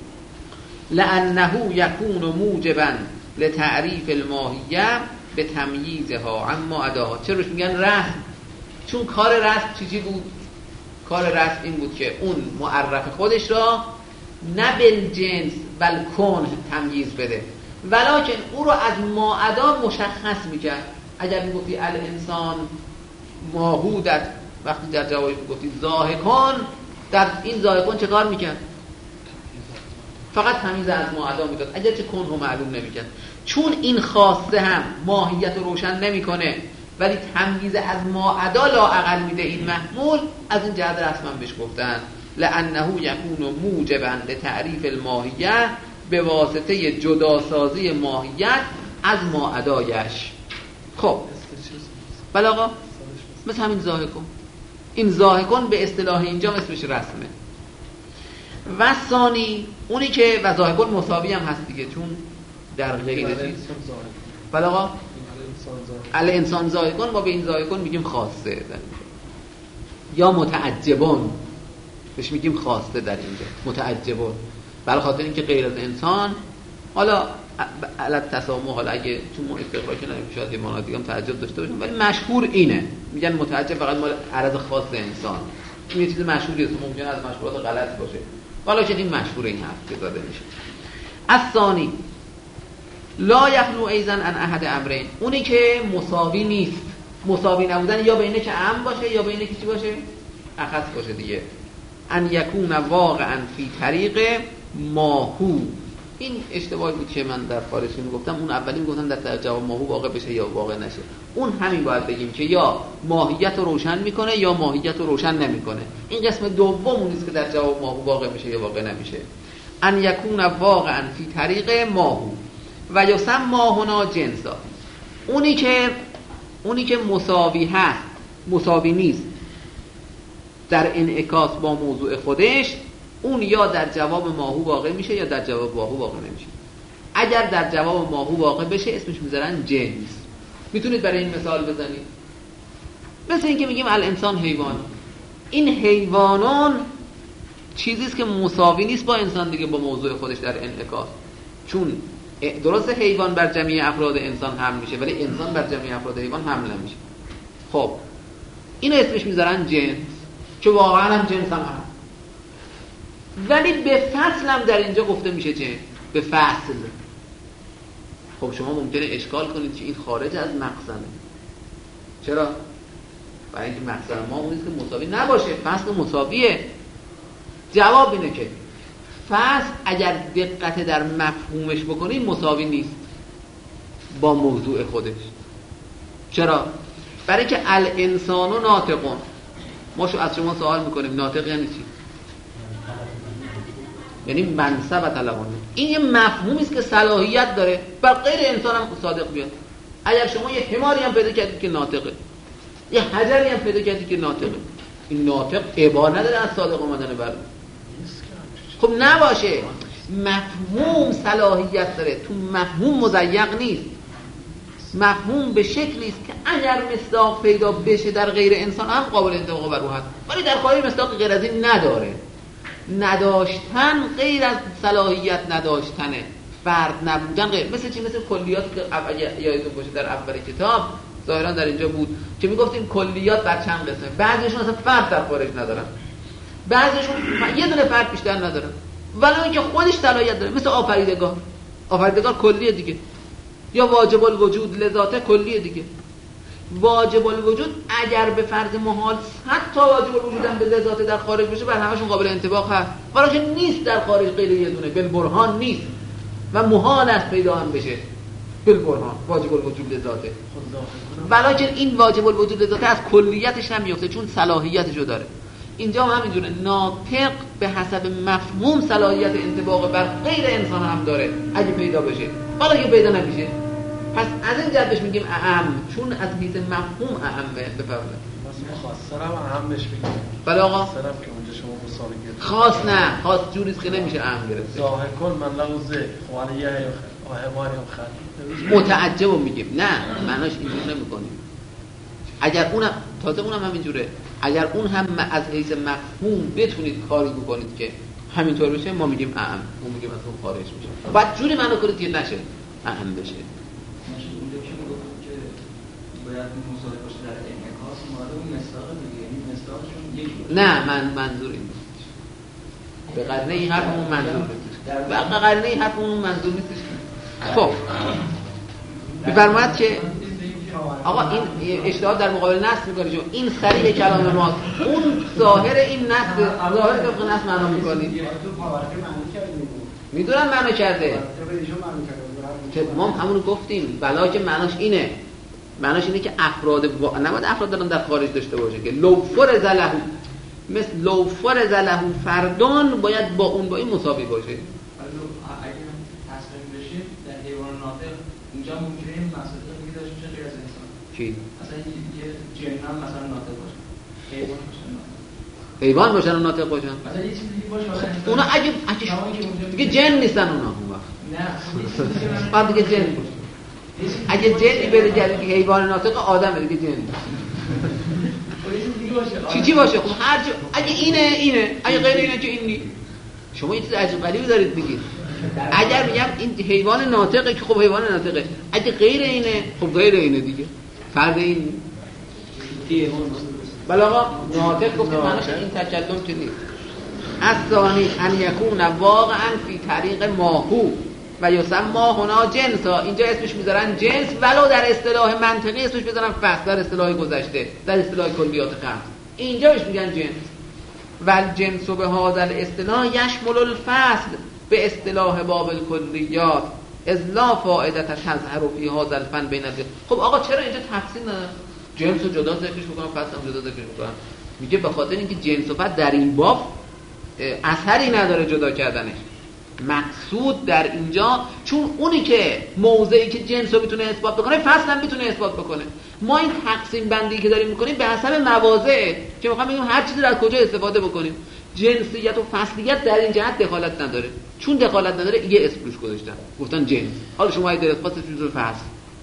لانه یکون موجبا لتعریف الماهیه به تمییزها عما عداها. چرا بهش میگن رسم؟ چون کار رسم چیزی بود، کار رسم این بود که اون معرف خودش را نه بالجنس بل کن تمییز بده، ولکن او رو از ماعدا مشخص میکرد. اگر میگفتی الانسان ماهودت، وقتی در جوابش میگفتی ضاحکون، در این ضاحکون چه کار میکرد؟ فقط تمییز از ماعدا میداد، اگر چه کن رو معلوم نمیکرد. چون این خاصه هم ماهیت رو روشن نمیکنه ولی تمییز از ماعدا لااقل میده این محمول، از این جهت رسما بهش گفتن لانه یکون موجبا لتعریف الماهیه، به واسطه جداسازی ماهیت از ماعدایش. خب بلاغا مثل همین ضاحکون، این ضاحکون به اصطلاح اینجا اسمش رسمه. و ثانی اونی که و ضاحکون مساوی هم هست دیگه، چون در غیر چیز بلاغا ال انسان ضاحکون، ما به این ضاحکون میگیم خاصه یا متعجبون، بهش میگیم خاصه در اینجا متعجبون، برای خاطر اینکه غیر از انسان، حالا علت تسامح، حالا اگه چون ما استقراش کنیم شاید یه معنی دیگه هم تعجب داشته باشیم، ولی مشهور اینه، میگن متعجب فقط مال عرض خاص انسان. این یه چیز مشهوری است، ممکنه از مشهورات غلط باشه، حالا که این مشهور این حرف که زده میشه. الثانی لا یخلو ایضا عن احد امرین، اونی که مساوی نیست، مساوی نبودن یا بینه که عام باشه یا بینه که چی باشه اخص باشه دیگه. ان یکون واقعا فی طریق ماهو، این اشتباهی بود که من در فارسی میگفتم. اون اولی میگفتم در جواب ماهو واقع بشه یا واقع نشه. اون همین باید بگیم که یا ماهیت رو روشن میکنه یا ماهیت رو روشن نمیکنه. این قسم دوم اون نیست که در جواب ماهو واقع میشه یا واقع نمیشه. ان یکون واقعا فی طریق ماهو و یسمى هنا جنسا. اونی که اونی که مساوی هست مساوی نیست در انعکاس با موضوع خودش، اون یا در جواب ماهو واقع میشه یا در جواب ماهو واقع نمیشه. اگر در جواب ماهو واقع بشه اسمش میذارن جنس. میتونید برای این مثال بزنید. مثل اینکه میگیم الانسان حیوان. این حیوانان چیزیست که مساوی نیست با انسان دیگه، با موضوع خودش در انعکاس. چون درسته حیوان بر جمعی افراد انسان حمل میشه ولی انسان بر جمعی افراد حیوان حمل نمیشه. خب این اسمش میذارن جنس که واقعا هم جنس هم هست. ولی به فصل هم در اینجا گفته میشه جنس، به فصل. خب شما ممکنه اشکال کنید که این خارج از مقصده. چرا؟ برای اینکه مقصد ما اون نیست که مساوی نباشه، فصل مساویه. جواب اینه که فصل اگر دقت در مفهومش بکنید مساوی نیست با موضوع خودش. چرا؟ برای که الانسان و ناطقون. ما شو از شما سوال میکنیم ناطق یعنی چی؟ یعنی منصب و طلبانه. این یه مفهومی است که صلاحیت داره بر غیر انسان هم صادق بیاد. اگر شما یه حماری هم پیدا کردید که ناطقه، یه حجری هم پیدا کردید که ناطقه، این ناطق عبارت نداره از صادق اومدن بر. خب نباشه. مفهوم صلاحیت داره، تو مفهوم مضیق نیست. مفهوم به شکلی است که اگر مصداق پیدا بشه در غیر انسان هم قابل انطباق بر او هست، ولی در خارج مصداق غیر از این نداره. نداشتن غیر از صلاحیت نداشتنه، فرد نبودن غیر. مثل چی؟ مثل کلیات که یادتون باشه در اول کتاب ظاهرا در اینجا بود که میگفتیم کلیات بر چند قسمه. بعضیشون اصلا فرد در خارج ندارن، بعضیشون یه دونه فرد بیشتر ندارن، ولی اینکه خودش صلاحیت داره. مثل آفریدگار. آفریدگار کلیه دیگه. یا واجب الوجود لذاته کلیه دیگه. واجب الوجود اگر به فرض محال صد تا واجب الوجود هم به لذاته در خارج بشه بر همشون قابل انطباق هست، ولی که نیست در خارج غیر یه دونه، بالبرهان نیست و محال است پیدا هم بشه بالبرهان واجب الوجود لذاته. ولی که این واجب الوجود لذاته از کلیتش هم میفته چون صلاحیتشو داره. اینجا هم همینجوره. ناطق به حسب مفهوم صلاحیت انطباق بر غیر انسان هم داره اگه پیدا بشه، ولی که پیدا نمیشه. پس از این جهتش میگیم اعم، چون از حیث مفهوم اعمه. بفرمایید. خاص سرم اعمش میگیم. بله آقا. سرم که اونجا شما مساوی گرفتید. خاص نه، خاص جوریست که نمیشه اعم گرفت. ظاهر کن من لغز خوالیه و احواری و خط. متعجب میگیم. نه، معناش اینجوری نمیکنیم. اگر اونم تازه اونم همینجوره. اگر اون هم از حیث مفهوم بتونید کاری بکنید که همینطور بشه، ما میگیم اعم. ما میگیم از اون خارج میشه. بعد جوری منو کنید که نشه اعم بشه. باید مساوی باشه در انعکاس مال اون مصداق دیگه، یعنی مصداقشون یکی. نه من منظور این نیست. به قرنه این حرف اون منظور نیست. به قرنه این حرف اون منظور نیست. خب بفرمایید که آقا این اجتهاد در مقابل نص میکنه. چون این صریح کلام ماست، اون ظاهر این نص ظاهر طبق نص معنا میکنید. میدونم معنا کرده که ما همونو گفتیم. بلا که معناش اینه، معناش اینه که افراد و... نباید افراد دارن در خارج داشته باشه که لو فرض له، مثل لو فرض له فردان باید با اون با این مساوی باشه. اگه تصمیم بشیم در حیوان ناطق اینجا ممکنه این مسئله دیگه داشته باشه غیر از انسان. چی؟ مثلا یه جن هم مثلا ناطق باشه، حیوان باشه ناطق. حیوان باشن و ناطق باشن. مثلا یه چیزی دیگه باشه مثلا اونا اگه اگه دیگه جن نیستن اونا اون وقت. نه بعد دیگه جن باشه. اگه جنی بره گردی که حیوان ناطق آدمه دیگه جن. چی چی باشه؟ خب هر چی اگه اینه اینه، اگه غیر اینه که این نیست. شما یه چیز عجیب غریبی دارید میگید. اگر میگم این حیوان ناطقه که خب حیوان ناطقه، اگه غیر اینه خب غیر اینه دیگه. فرض این بله آقا ناطق گفت معناش این تکلم که نیست. الثانی ان یکون واقعا فی طریق ماهو و یسمى هنا جنسا. اینجا اسمش میذارن جنس، ولو در اصطلاح منطقی اسمش میذارن فصل، در اصطلاح گذشته، در اصطلاح کلیات خمس اینجا بهش میگن جنس. و الجنس به هذا الاصطلاح یشمل الفصل به اصطلاح باب الکلیات از لا فائده تظهر فی هذا الفن بین الجنس. خب آقا چرا اینجا تفصیل نداره؟ جنس رو جدا ذکرش بکنم، فصل هم جدا ذکرش بکنم. میگه به خاطر اینکه جنس و فصل در این باب اثری نداره جدا کردنش. مقصود در اینجا چون اونی که موضعی که جنس رو میتونه اثبات بکنه فصل هم میتونه اثبات بکنه. ما این تقسیم بندی که داریم میکنیم به حسب مواضع که میخوام بگیم هر چیزی رو از کجا استفاده بکنیم. جنسیت و فصلیت در این جهت دخالت نداره. چون دخالت نداره یه اسم روش گذاشتن، گفتن جنس. حالا شما اگه دلت خواست چیزو فصل،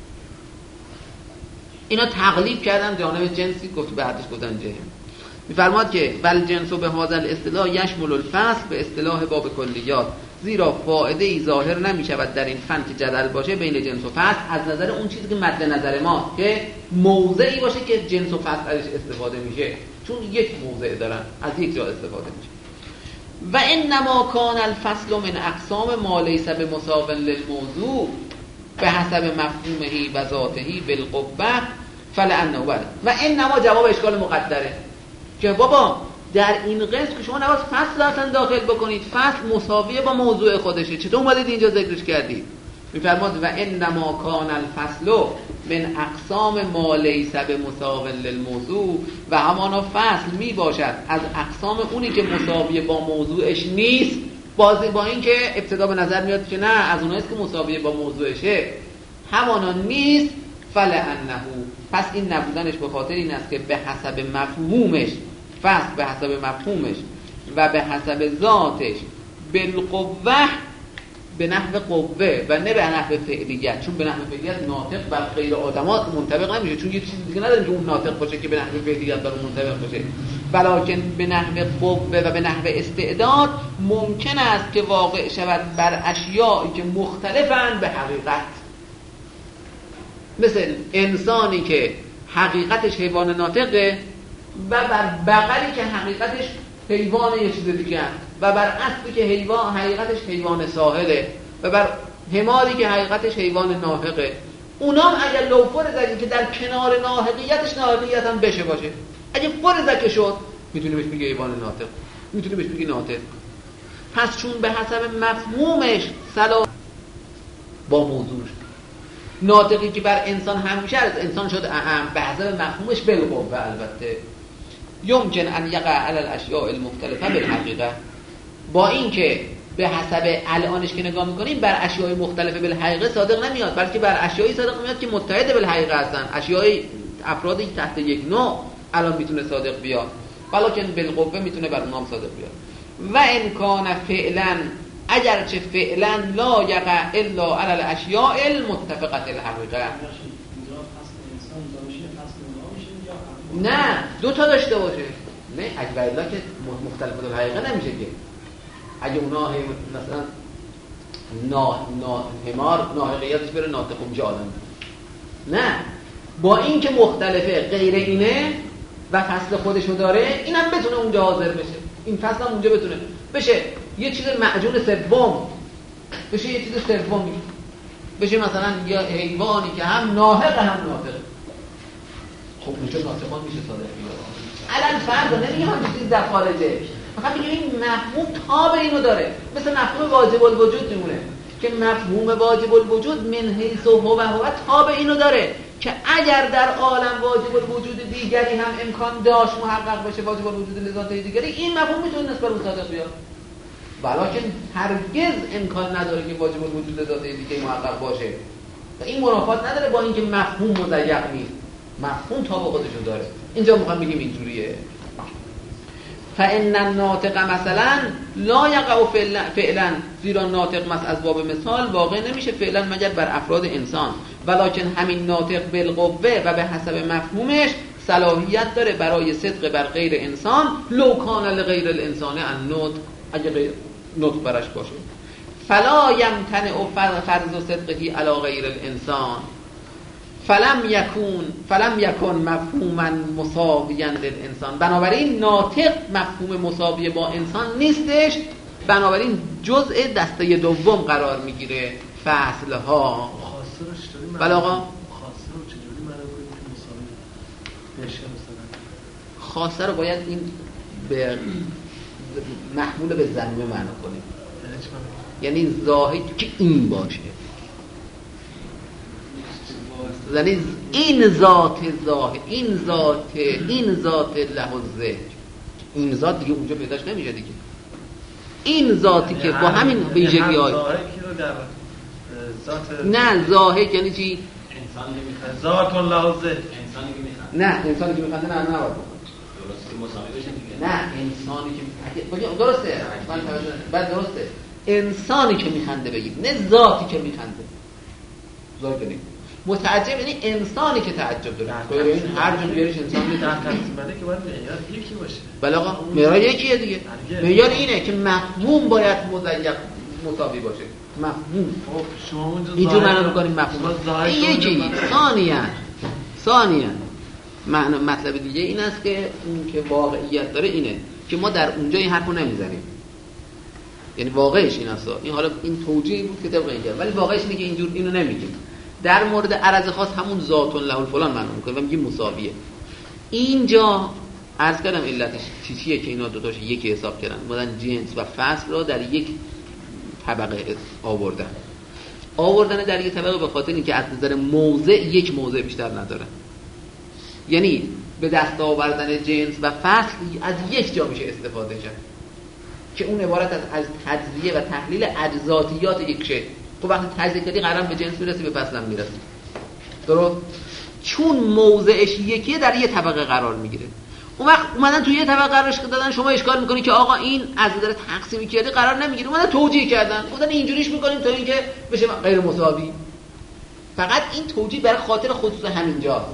اینا تقلیب کردن جانب جنسی، گفت بعدش گفتن جنس. میفرماد که ول جنس به هذا الاصطلاح یشمل الفصل به اصطلاح باب کلیات، زیرا فائده ای ظاهر نمی شود در این فن که جدل باشه بین جنس و فصل از نظر اون چیزی که مد نظر ما که موضعی باشه که جنس و فصل ازش استفاده میشه، چون یک موضع دارن از یک جا استفاده میشه. و انما کان الفصل من اقسام ما لیس بمساو للموضوع به حسب مفهومه و ذاته بالقبه فلانه و انما جواب اشکال مقدره که بابا در این قسم که شما نباید فصل اصلا داخل بکنید، فصل مساویه با موضوع خودشه، چطور اومدید اینجا ذکرش کردید؟ میفرماد و انما کان الفصل من اقسام ما لیس بمساو للموضوع و همانا فصل می باشد از اقسام اونی که مساویه با موضوعش نیست، بازی با این که ابتدا به نظر میاد که نه از اوناییست که مساویه با موضوعشه، همانا نیست. فلانه پس این نبودنش به خاطر این است که به حسب مفهومش، فصل به حسب مفهومش و به حسب ذاتش بالقوه، به نحو قوه و نه به نحو فعلیت، چون به نحو فعلیت ناطق بر غیر آدمات منطبق نمیشه، چون یه چیز دیگه نداریم که اون ناطق باشه که به نحو فعلیت بر منطبق باشه، ولکن به نحو قوه و به نحو استعداد ممکن است که واقع شود بر اشیائی که مختلفند به حقیقت، مثل انسانی که حقیقتش حیوان ناطقه و بر بقری که حقیقتش حیوان یه چیز دیگه است و بر اسبی که حیوان حقیقتش حیوان ساحله و بر حماری که حقیقتش حیوان ناهقه. اونام اگر لو فرض که در کنار ناهقیتش ناهقیت هم بشه باشه، اگه فرض که شد میتونی بهش بگی حیوان ناطق، میتونی بهش بگی ناطق. پس چون به حسب مفهومش صلاح با موضوعش، ناطقی که بر انسان همیشه از انسان شد اهم به حسب مفهومش بالقوه، البته یمکن ان یقع علی الاشیاء المختلفه بالحقیقه، با این که به حسب الانش که نگاه میکنیم بر اشیاء مختلفه بالحقیقه صادق نمیاد، بلکه بر اشیاء صادق میاد که متحد بالحقیقه هستن، اشیاء افرادی تحت یک نوع الان میتونه صادق بیاد، ولکن بالقوه میتونه بر اونام صادق بیاد. و ان کان فعلا، اگرچه فعلا لا یقع الا علی الاشیاء المتفقه الحقیقه. نه دو تا داشته باشه، نه اگر الا که مختلف الحقیقه نمیشه که اگه اونا مثلا نا نا حمار ناحقیتش بره ناطق میشه آدم، نه با این که مختلفه غیر اینه و فصل خودشو داره اینم بتونه اونجا حاضر بشه، این فصل هم اونجا بتونه بشه یه چیز معجون سوم، بشه یه چیز سومی، بشه مثلا یه حیوانی که هم ناحق هم ناطق. خب اونجا ناطقان میشه صادق بیاد. الان فرض نمیگه همین چیز در خارجه، فقط میگه این مفهوم تاب اینو داره، مثل مفهوم واجب الوجود میمونه که مفهوم واجب الوجود من حیث هو و هو تاب اینو داره که اگر در عالم واجب الوجود دیگری هم امکان داشت محقق بشه، واجب الوجود لذاته دیگری، این مفهوم میتونه نسبت به صادق بیاد، ولکن هرگز امکان نداره که واجب الوجود لذاته دیگری محقق باشه و این منافات نداره با اینکه مفهوم مضیق نیست، مفهوم تاب خودشو داره. اینجا میخوام بگیم اینجوریه. فإن الناطق مثلا لا یقع فعلا، زیرا ناطق مثلا از باب مثال واقع نمیشه فعلا مگر بر افراد انسان، ولکن همین ناطق بالقوه و به حسب مفهومش صلاحیت داره برای صدق بر غیر انسان، لو کان لغیر الانسان النطق، اگه غیر نطق برش باشه، فلا یمتنع فرض صدقه علی غیر الانسان، فلم یکون فلم یکن مفهوما مساویا للانسان، بنابراین ناطق مفهوم مساوی با انسان نیستش، بنابراین جزء دسته دوم قرار میگیره فصل ها. خاصه رو چطوری بله آقا خاصه رو چجوری معنا کنیم که مساوی بشه؟ مثلا خاصه رو باید این به محمول به ضمیمه معنا کنیم، یعنی زاهد که این باشه، یعنی این ذات زاهد، این ذات این ذات له الذکر، این ذات دیگه اونجا پیداش نمیشه دیگه. این ذاتی که با همین ویژگی های نه زاهد یعنی چی؟ انسان نمیخواد ذات الله الذکر، انسانی که میخواد نه انسانی که میخواد نه نه باید درسته مساوی بشه دیگه. نه انسانی که میخواد درسته بعد درسته انسانی که میخنده بگید، نه ذاتی که میخنده. ذات کنید متعجب یعنی انسانی که تعجب داره. این هر جور بیاریش انسان نیست. در تقسیم بده که باید معیار یکی باشه. بله آقا معیار یکیه دیگه. معیار اینه که مفهوم باید مضیق مساوی باشه. مفهوم. خب شما اونجا اینجور معنا می‌کنیم مفهوم. این یکی. ثانیاً ثانیاً معنی مطلب دیگه این است که اون که واقعیت داره اینه که ما در اونجا این حرفو نمیزنیم. یعنی واقعش این است. این حالا این توجیه بود که طبق این کرد. ولی واقعش اینه که اینجور اینو نمیگیم. در مورد عرض خاص همون ذات له الفلان معنا می‌کنیم و میگیم مساویه. اینجا عرض کردم علتش چی چیه که اینا دو تاش یکی حساب کردن. مثلا جنس و فصل رو در یک طبقه آوردن. آوردن در یک طبقه به خاطر اینکه از نظر موضع یک موضع بیشتر نداره. یعنی به دست آوردن جنس و فصل از یک جا میشه استفاده کرد که اون عبارت از از تجزیه و تحلیل اجزاتیات یک شی. تو وقتی تجزیه کردی قرار به جنس میرسی به فصل هم میرسی. درست؟ چون موضعش یکیه در یه طبقه قرار میگیره. اون وقت اومدن تو یه طبقه قرارش دادن، شما اشکال میکنی که آقا این از نظر تقسیمی کردی قرار نمیگیره. اومدن توجیه کردن، گفتن اینجوریش میکنیم تا اینکه بشه غیر مساوی. فقط این توجیه برای خاطر خصوص همینجاست.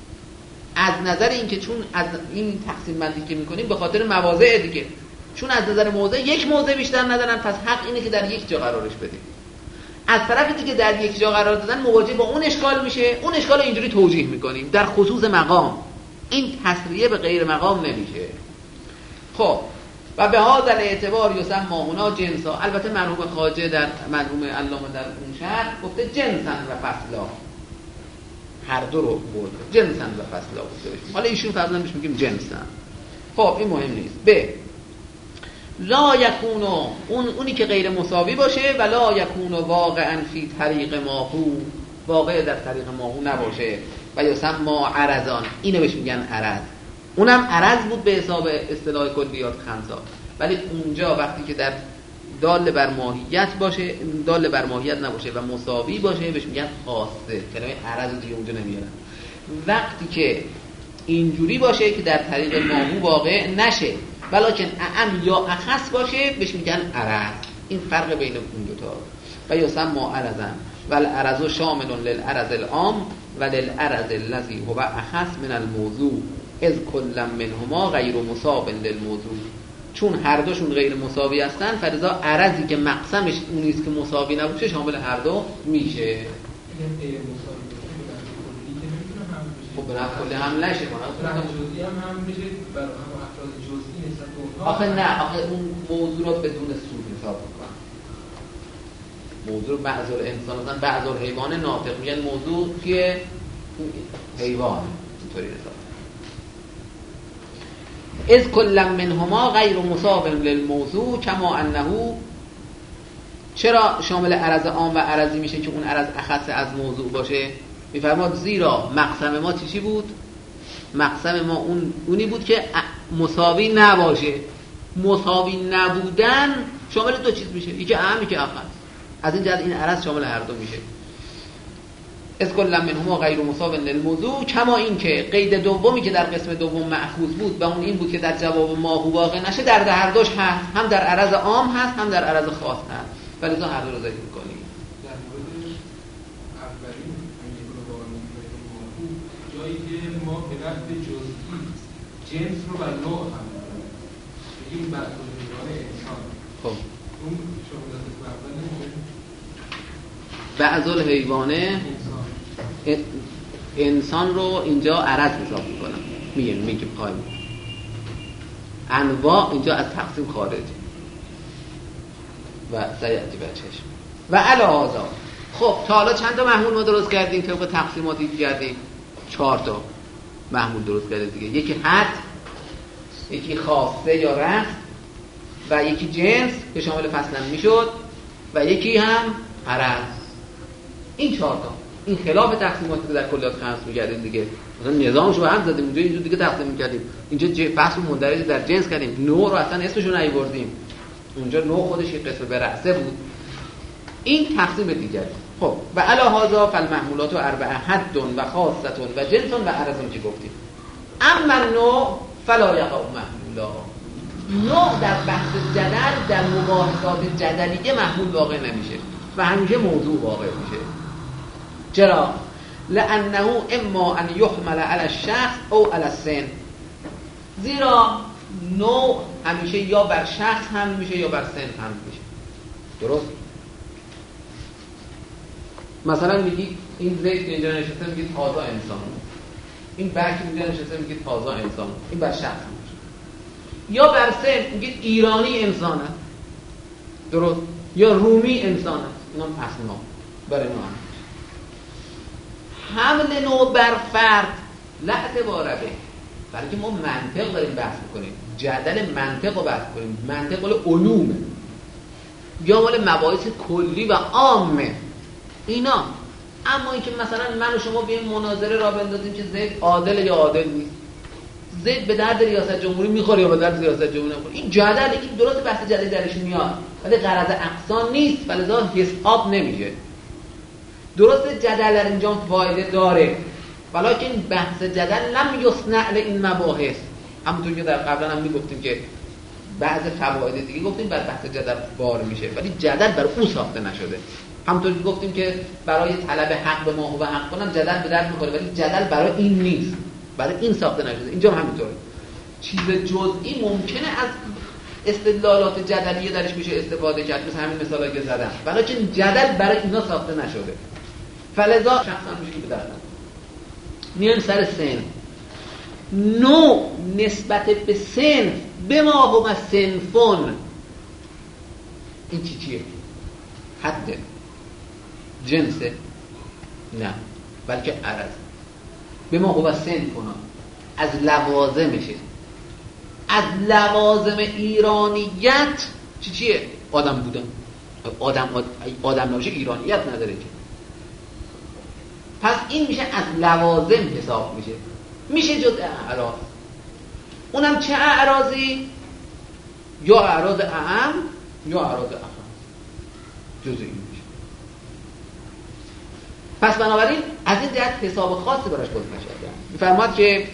از نظر اینکه چون از این تقسیم بندی که میکنیم به خاطر مواضع دیگه، چون از نظر موضع یک موضع بیشتر ندارن، پس حق اینه که در یک جا قرارش بدیم. از طرف دیگه در یک جا قرار دادن مواجه با اون اشکال میشه، اون اشکال رو اینجوری توجیه میکنیم در خصوص مقام. این تسریه به غیر مقام نمیشه. خب و به هذا الاعتبار یسمى هنا جنسا. البته مرحوم خواجه در مرحوم علامه در اون شرح گفته جنسا و فصلا، هر دو رو برده جنسا و فصلا گفته بشیم. حالا ایشون فرضاً بهش میگیم جنسا. خب این مهم نیست. ب لا یکونو اون اونی که غیر مساوی باشه و لا یکونو واقعا فی طریق ماهو، واقع در طریق ماهو نباشه و یسمى عرضان. اینو بهش میگن عرض. اونم عرض بود به حساب اصطلاح کلیات خمسا، ولی اونجا وقتی که در دال بر ماهیت باشه، دال بر ماهیت نباشه و مساوی باشه بهش میگن خاصه. کلمه عرض دیگه اونجا نمیارن. وقتی که اینجوری باشه که در طریق ماهو واقع نشه ولکن اعم یا اخص باشه بهش میگن عرض. این فرق بین اون دو تا. و یسمى عرضا والعرض شامل للعرض العام وللعرض الذي هو اخص من الموضوع اذ كل منهما غیر مساو للموضوع. چون هر دوشون غیر مساوی هستن فلذا عرضی که مقسمش اون نیست که مساوی نباشه شامل هر دو میشه. خب برای کل حمله شه کنه جزئی هم هم میشه برای هم افراد جزئی نسبت به اونها. آخه نه، آخه اون موضوع رو بدون سود حساب میکنن. موضوع بعضل انسان مثلا بعضل حیوان ناطق میگن موضوع که حیوان اینطوری حساب. از کل منهما غیر مساو للموضوع کما انه. چرا شامل عرض عام و عرضی میشه که اون عرض اخص از موضوع باشه؟ میفرماد زیرا مقسم ما چی بود؟ مقسم ما اون اونی بود که مساوی نباشه. مساوی نبودن شامل دو چیز میشه، یکی اهم یکی اخص. از این جهت این عرض شامل هر دو میشه. از کل منهما غیر مساو للموضوع کما این که قید دومی که در قسم دوم مأخوذ بود و اون این بود که در جواب ما واقع نشه در هر دوش هست، هم در عرض عام هست هم در عرض خاص هست. ولی تو هر دو رو ذکر می‌کنی. در مورد اولین جایی که ما به نفع جزئی جنس رو بر نوع هم بگیم بعض حیوان انسان. خب اون شامل اول نمیشه. بعض الحیوانه انسان. انسان رو اینجا عرض حساب میکنم. میگم میگم قایم انواع اینجا از تقسیم خارج و سیعتی بچهش و علاوه. خب تا حالا چند تا محمول ما درست کردیم طبق تقسیماتی که کردیم؟ چهار تا محمول درست کردیم دیگه. یکی حد، یکی خاصه یا رفت و یکی جنس که شامل فصل هم میشد و یکی هم عرض. این چهار تا، این خلاف تقسیماتی که در کلیات خمس می‌کردیم دیگه. مثلا نظامش رو هم زدیم اونجا، اینجا دیگه تقسیم می‌کردیم، اینجا بحث مندرج در جنس کردیم، نوع رو اصلا اسمش رو نیاوردیم، اونجا نوع خودش یک قسم به رأسه بود. این تقسیم دیگه. خب و علی هذا فالمحمولات اربعه حد و خاصه و جنس و عرض که گفتیم. اما نوع فلا یقع محمولا. نوع در بحث جدل، در مباحثات جدلیه محمول واقع نمیشه و همیشه موضوع واقع میشه. چرا؟ لانه اما ان یحمل علی الشخص او علی السن. زیرا نوع همیشه یا بر شخص حمل میشه یا بر سن حمل میشه. درست؟ مثلا میگی این زید اینجا نشسته، میگی تازه انسان. این برک اینجا نشسته، میگی تازه انسان. این بر شخص میشه. یا بر سن میگی ایرانی انسانه. درست؟ یا رومی انسانه. اینا پس نوع برای نوع حمل نوع بر فرد لا اعتبار به. برای که ما منطق داریم بحث میکنیم، جدل منطق رو بحث کنیم. منطق مال علومه یا مال مباحث کلی و عامه اینا. اما اینکه مثلا من و شما بیایم مناظره را بندازیم که زید عادل یا عادل نیست، زید به درد ریاست جمهوری میخوره یا به درد ریاست جمهوری نمیخوره، این جدل، این درست بحث جدلی درش میاد ولی غرض اقسام نیست، فلذا حساب نمیشه. درست جدل در اینجا فایده داره، ولیکن بحث جدل لم یصنع این مباحث. همونطور که در قبلا هم میگفتیم که بعض فواید دیگه گفتیم بر بحث جدل بار میشه، ولی جدل بر او ساخته نشده. همونطور که گفتیم که برای طلب حق به ما و حق کنم جدل به درد میخوره، ولی جدل برای این نیست، برای این ساخته نشده. اینجا هم همینطوره. چیز جزئی ممکنه از استدلالات جدلیه درش میشه استفاده کرد، مثل همین مثالایی که زدم، ولیکن جدل برای اینا ساخته نشده. فلذا شخصا میشه به درد. میایم سر سن. نوع نسبت به سن به ما هم سنفون. این چی چیه؟ حده، جنسه؟ نه، بلکه عرض. به ما هم سنفون از لوازمشه. از لوازم ایرانیت چی چیه؟ آدم بودن. آدم آدم نباشه ایرانیت نداره که. پس این میشه از لوازم حساب میشه. میشه جزء اعراض. اونم چه اعراضی؟ یا اعراض اعم یا اعراض اخم. جزء این میشه. پس بنابراین از این جهت حساب خاصی براش گذاشته شده. میفرماد که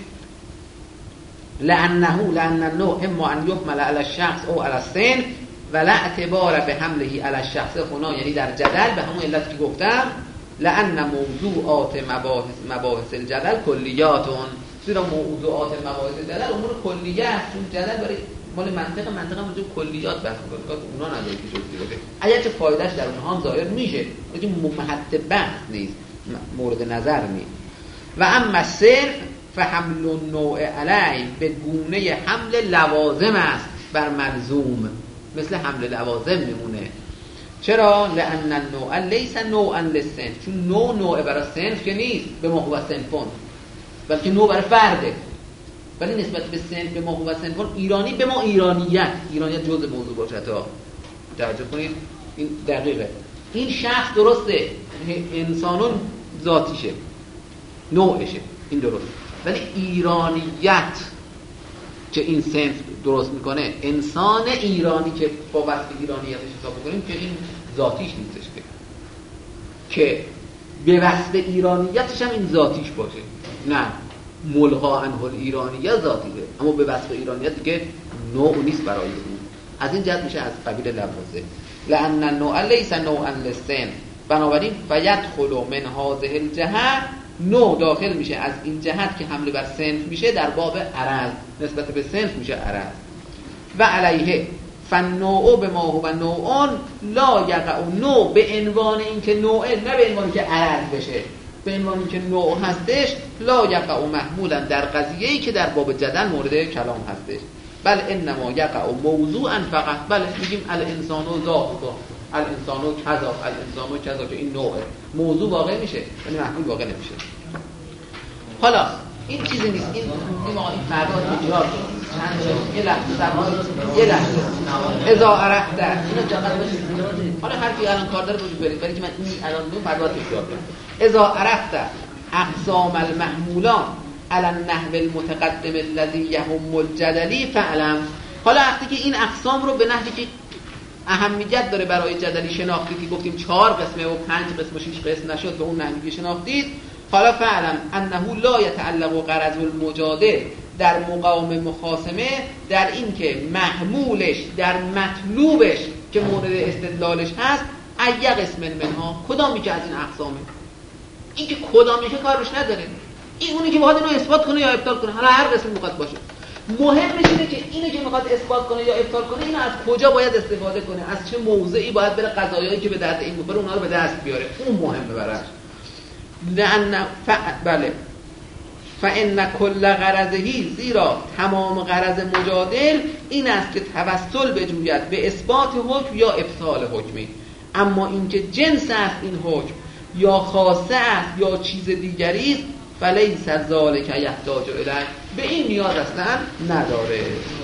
لانه لان النوع اما ان يحمل على الشخص او على السن ولا اعتبار به حمله على الشخص هنا، یعنی در جدل به همون علت که گفتم، لان موضوعات مباحث مباحث الجدل کلیاتون. زیرا موضوعات مباحث جدل امور کلیه است، چون جدل برای مال منطق منطق هم جو کلیات بحث می‌کنه، اونا نداره که جزئی باشه. اگرچه فایدهش در اونها هم ظاهر میشه، ولی محط بحث نیست، مورد نظر نیست. و اما صرف فحمل النوع علی، به گونه حمل لوازم است بر ملزوم، مثل حمل لوازم میمونه. چرا؟ لان النوع لیس نوعا للصنف، چون نوع نوع برای صنف که نیست، به ما هو صنفون، بلکه نوع برای فرده. ولی نسبت به صنف به ما هو صنفون، ایرانی به ما ایرانیت، ایرانیت جزء موضوع باشه. تا توجه کنید این دقیقه. این شخص درسته، انسانون ذاتیشه، نوعشه، این درست، ولی ایرانیت که این صنف درست میکنه، انسان ایرانی که با وصف ایرانیتش حساب بکنیم که این ذاتیش نیستش، که که به وصف ایرانیتش هم این ذاتیش باشه. نه، ملغا عنه الایرانیت ذاتیه، اما به وصف ایرانیت که نوع نیست برای اون. از این جهت میشه از قبیل لوازم. لان النوع لیس نوعا للصنف، بنابراین فیدخل من هذه الجهه، نوع داخل میشه از این جهت که حمله بر صنف میشه در باب عرض، نسبت به صنف میشه عرض. و علیه فالنوع به ما هو نوعان لا یقع، نوع به عنوان اینکه نوعه، نه به عنوان که عرض بشه، به عنوان اینکه نوع هستش، لا یقع محمولا در قضیه‌ای که در باب جدل مورد کلام هستش، بل انما یقع موضوعا فقط. بله میگیم الانسان و ذاته، الانسان و کذا، الانسان و کذا، که این نوعه موضوع واقع میشه ولی محمول واقع نمیشه. حالا این چیزی نیست. این این ما این فردا تجار چند یه لحظه سرمایه یه لحظه اذا عرفت اینو دقت بکنید. حالا هر کی الان کار داره روش برید، ولی که من این الان دو فردا تجار کنم. اذا عرفت اقسام المحمولان علی النحو المتقدم الذي يهم الجدلی فعلم. حالا وقتی که این اقسام رو به نحوی که اهمیت داره برای جدلی شناختید که گفتیم چهار قسمه و پنج قسم و شش قسم نشد به اون نحوی که شناختید، حالا فعلم انه لا یتعلق غرض المجادل در مقام مخاصمه در این که محمولش در مطلوبش که مورد استدلالش هست ای قسم منها کدامی که از این اقسامه. این که کدامی که کارش نداره، این اونی که میخواد اینو اثبات کنه یا ابطال کنه، حالا هر قسم میخواد باشه. مهمش اینه که اینو که میخواد اثبات کنه یا ابطال کنه اینو از کجا باید استفاده کنه، از چه موضعی باید بره قضایایی که به درد این بخوره اونها رو به دست بیاره، اون مهمه براش. لأن ف... بله فإن کل غرضهی، زیرا تمام غرض مجادل این است که توسل بجوید به اثبات حکم یا ابطال حکمی. اما اینکه جنس است این حکم یا خاصه است یا چیز دیگری است فلیس ذلک یحتاج الیه، به این نیاز اصلا نداره.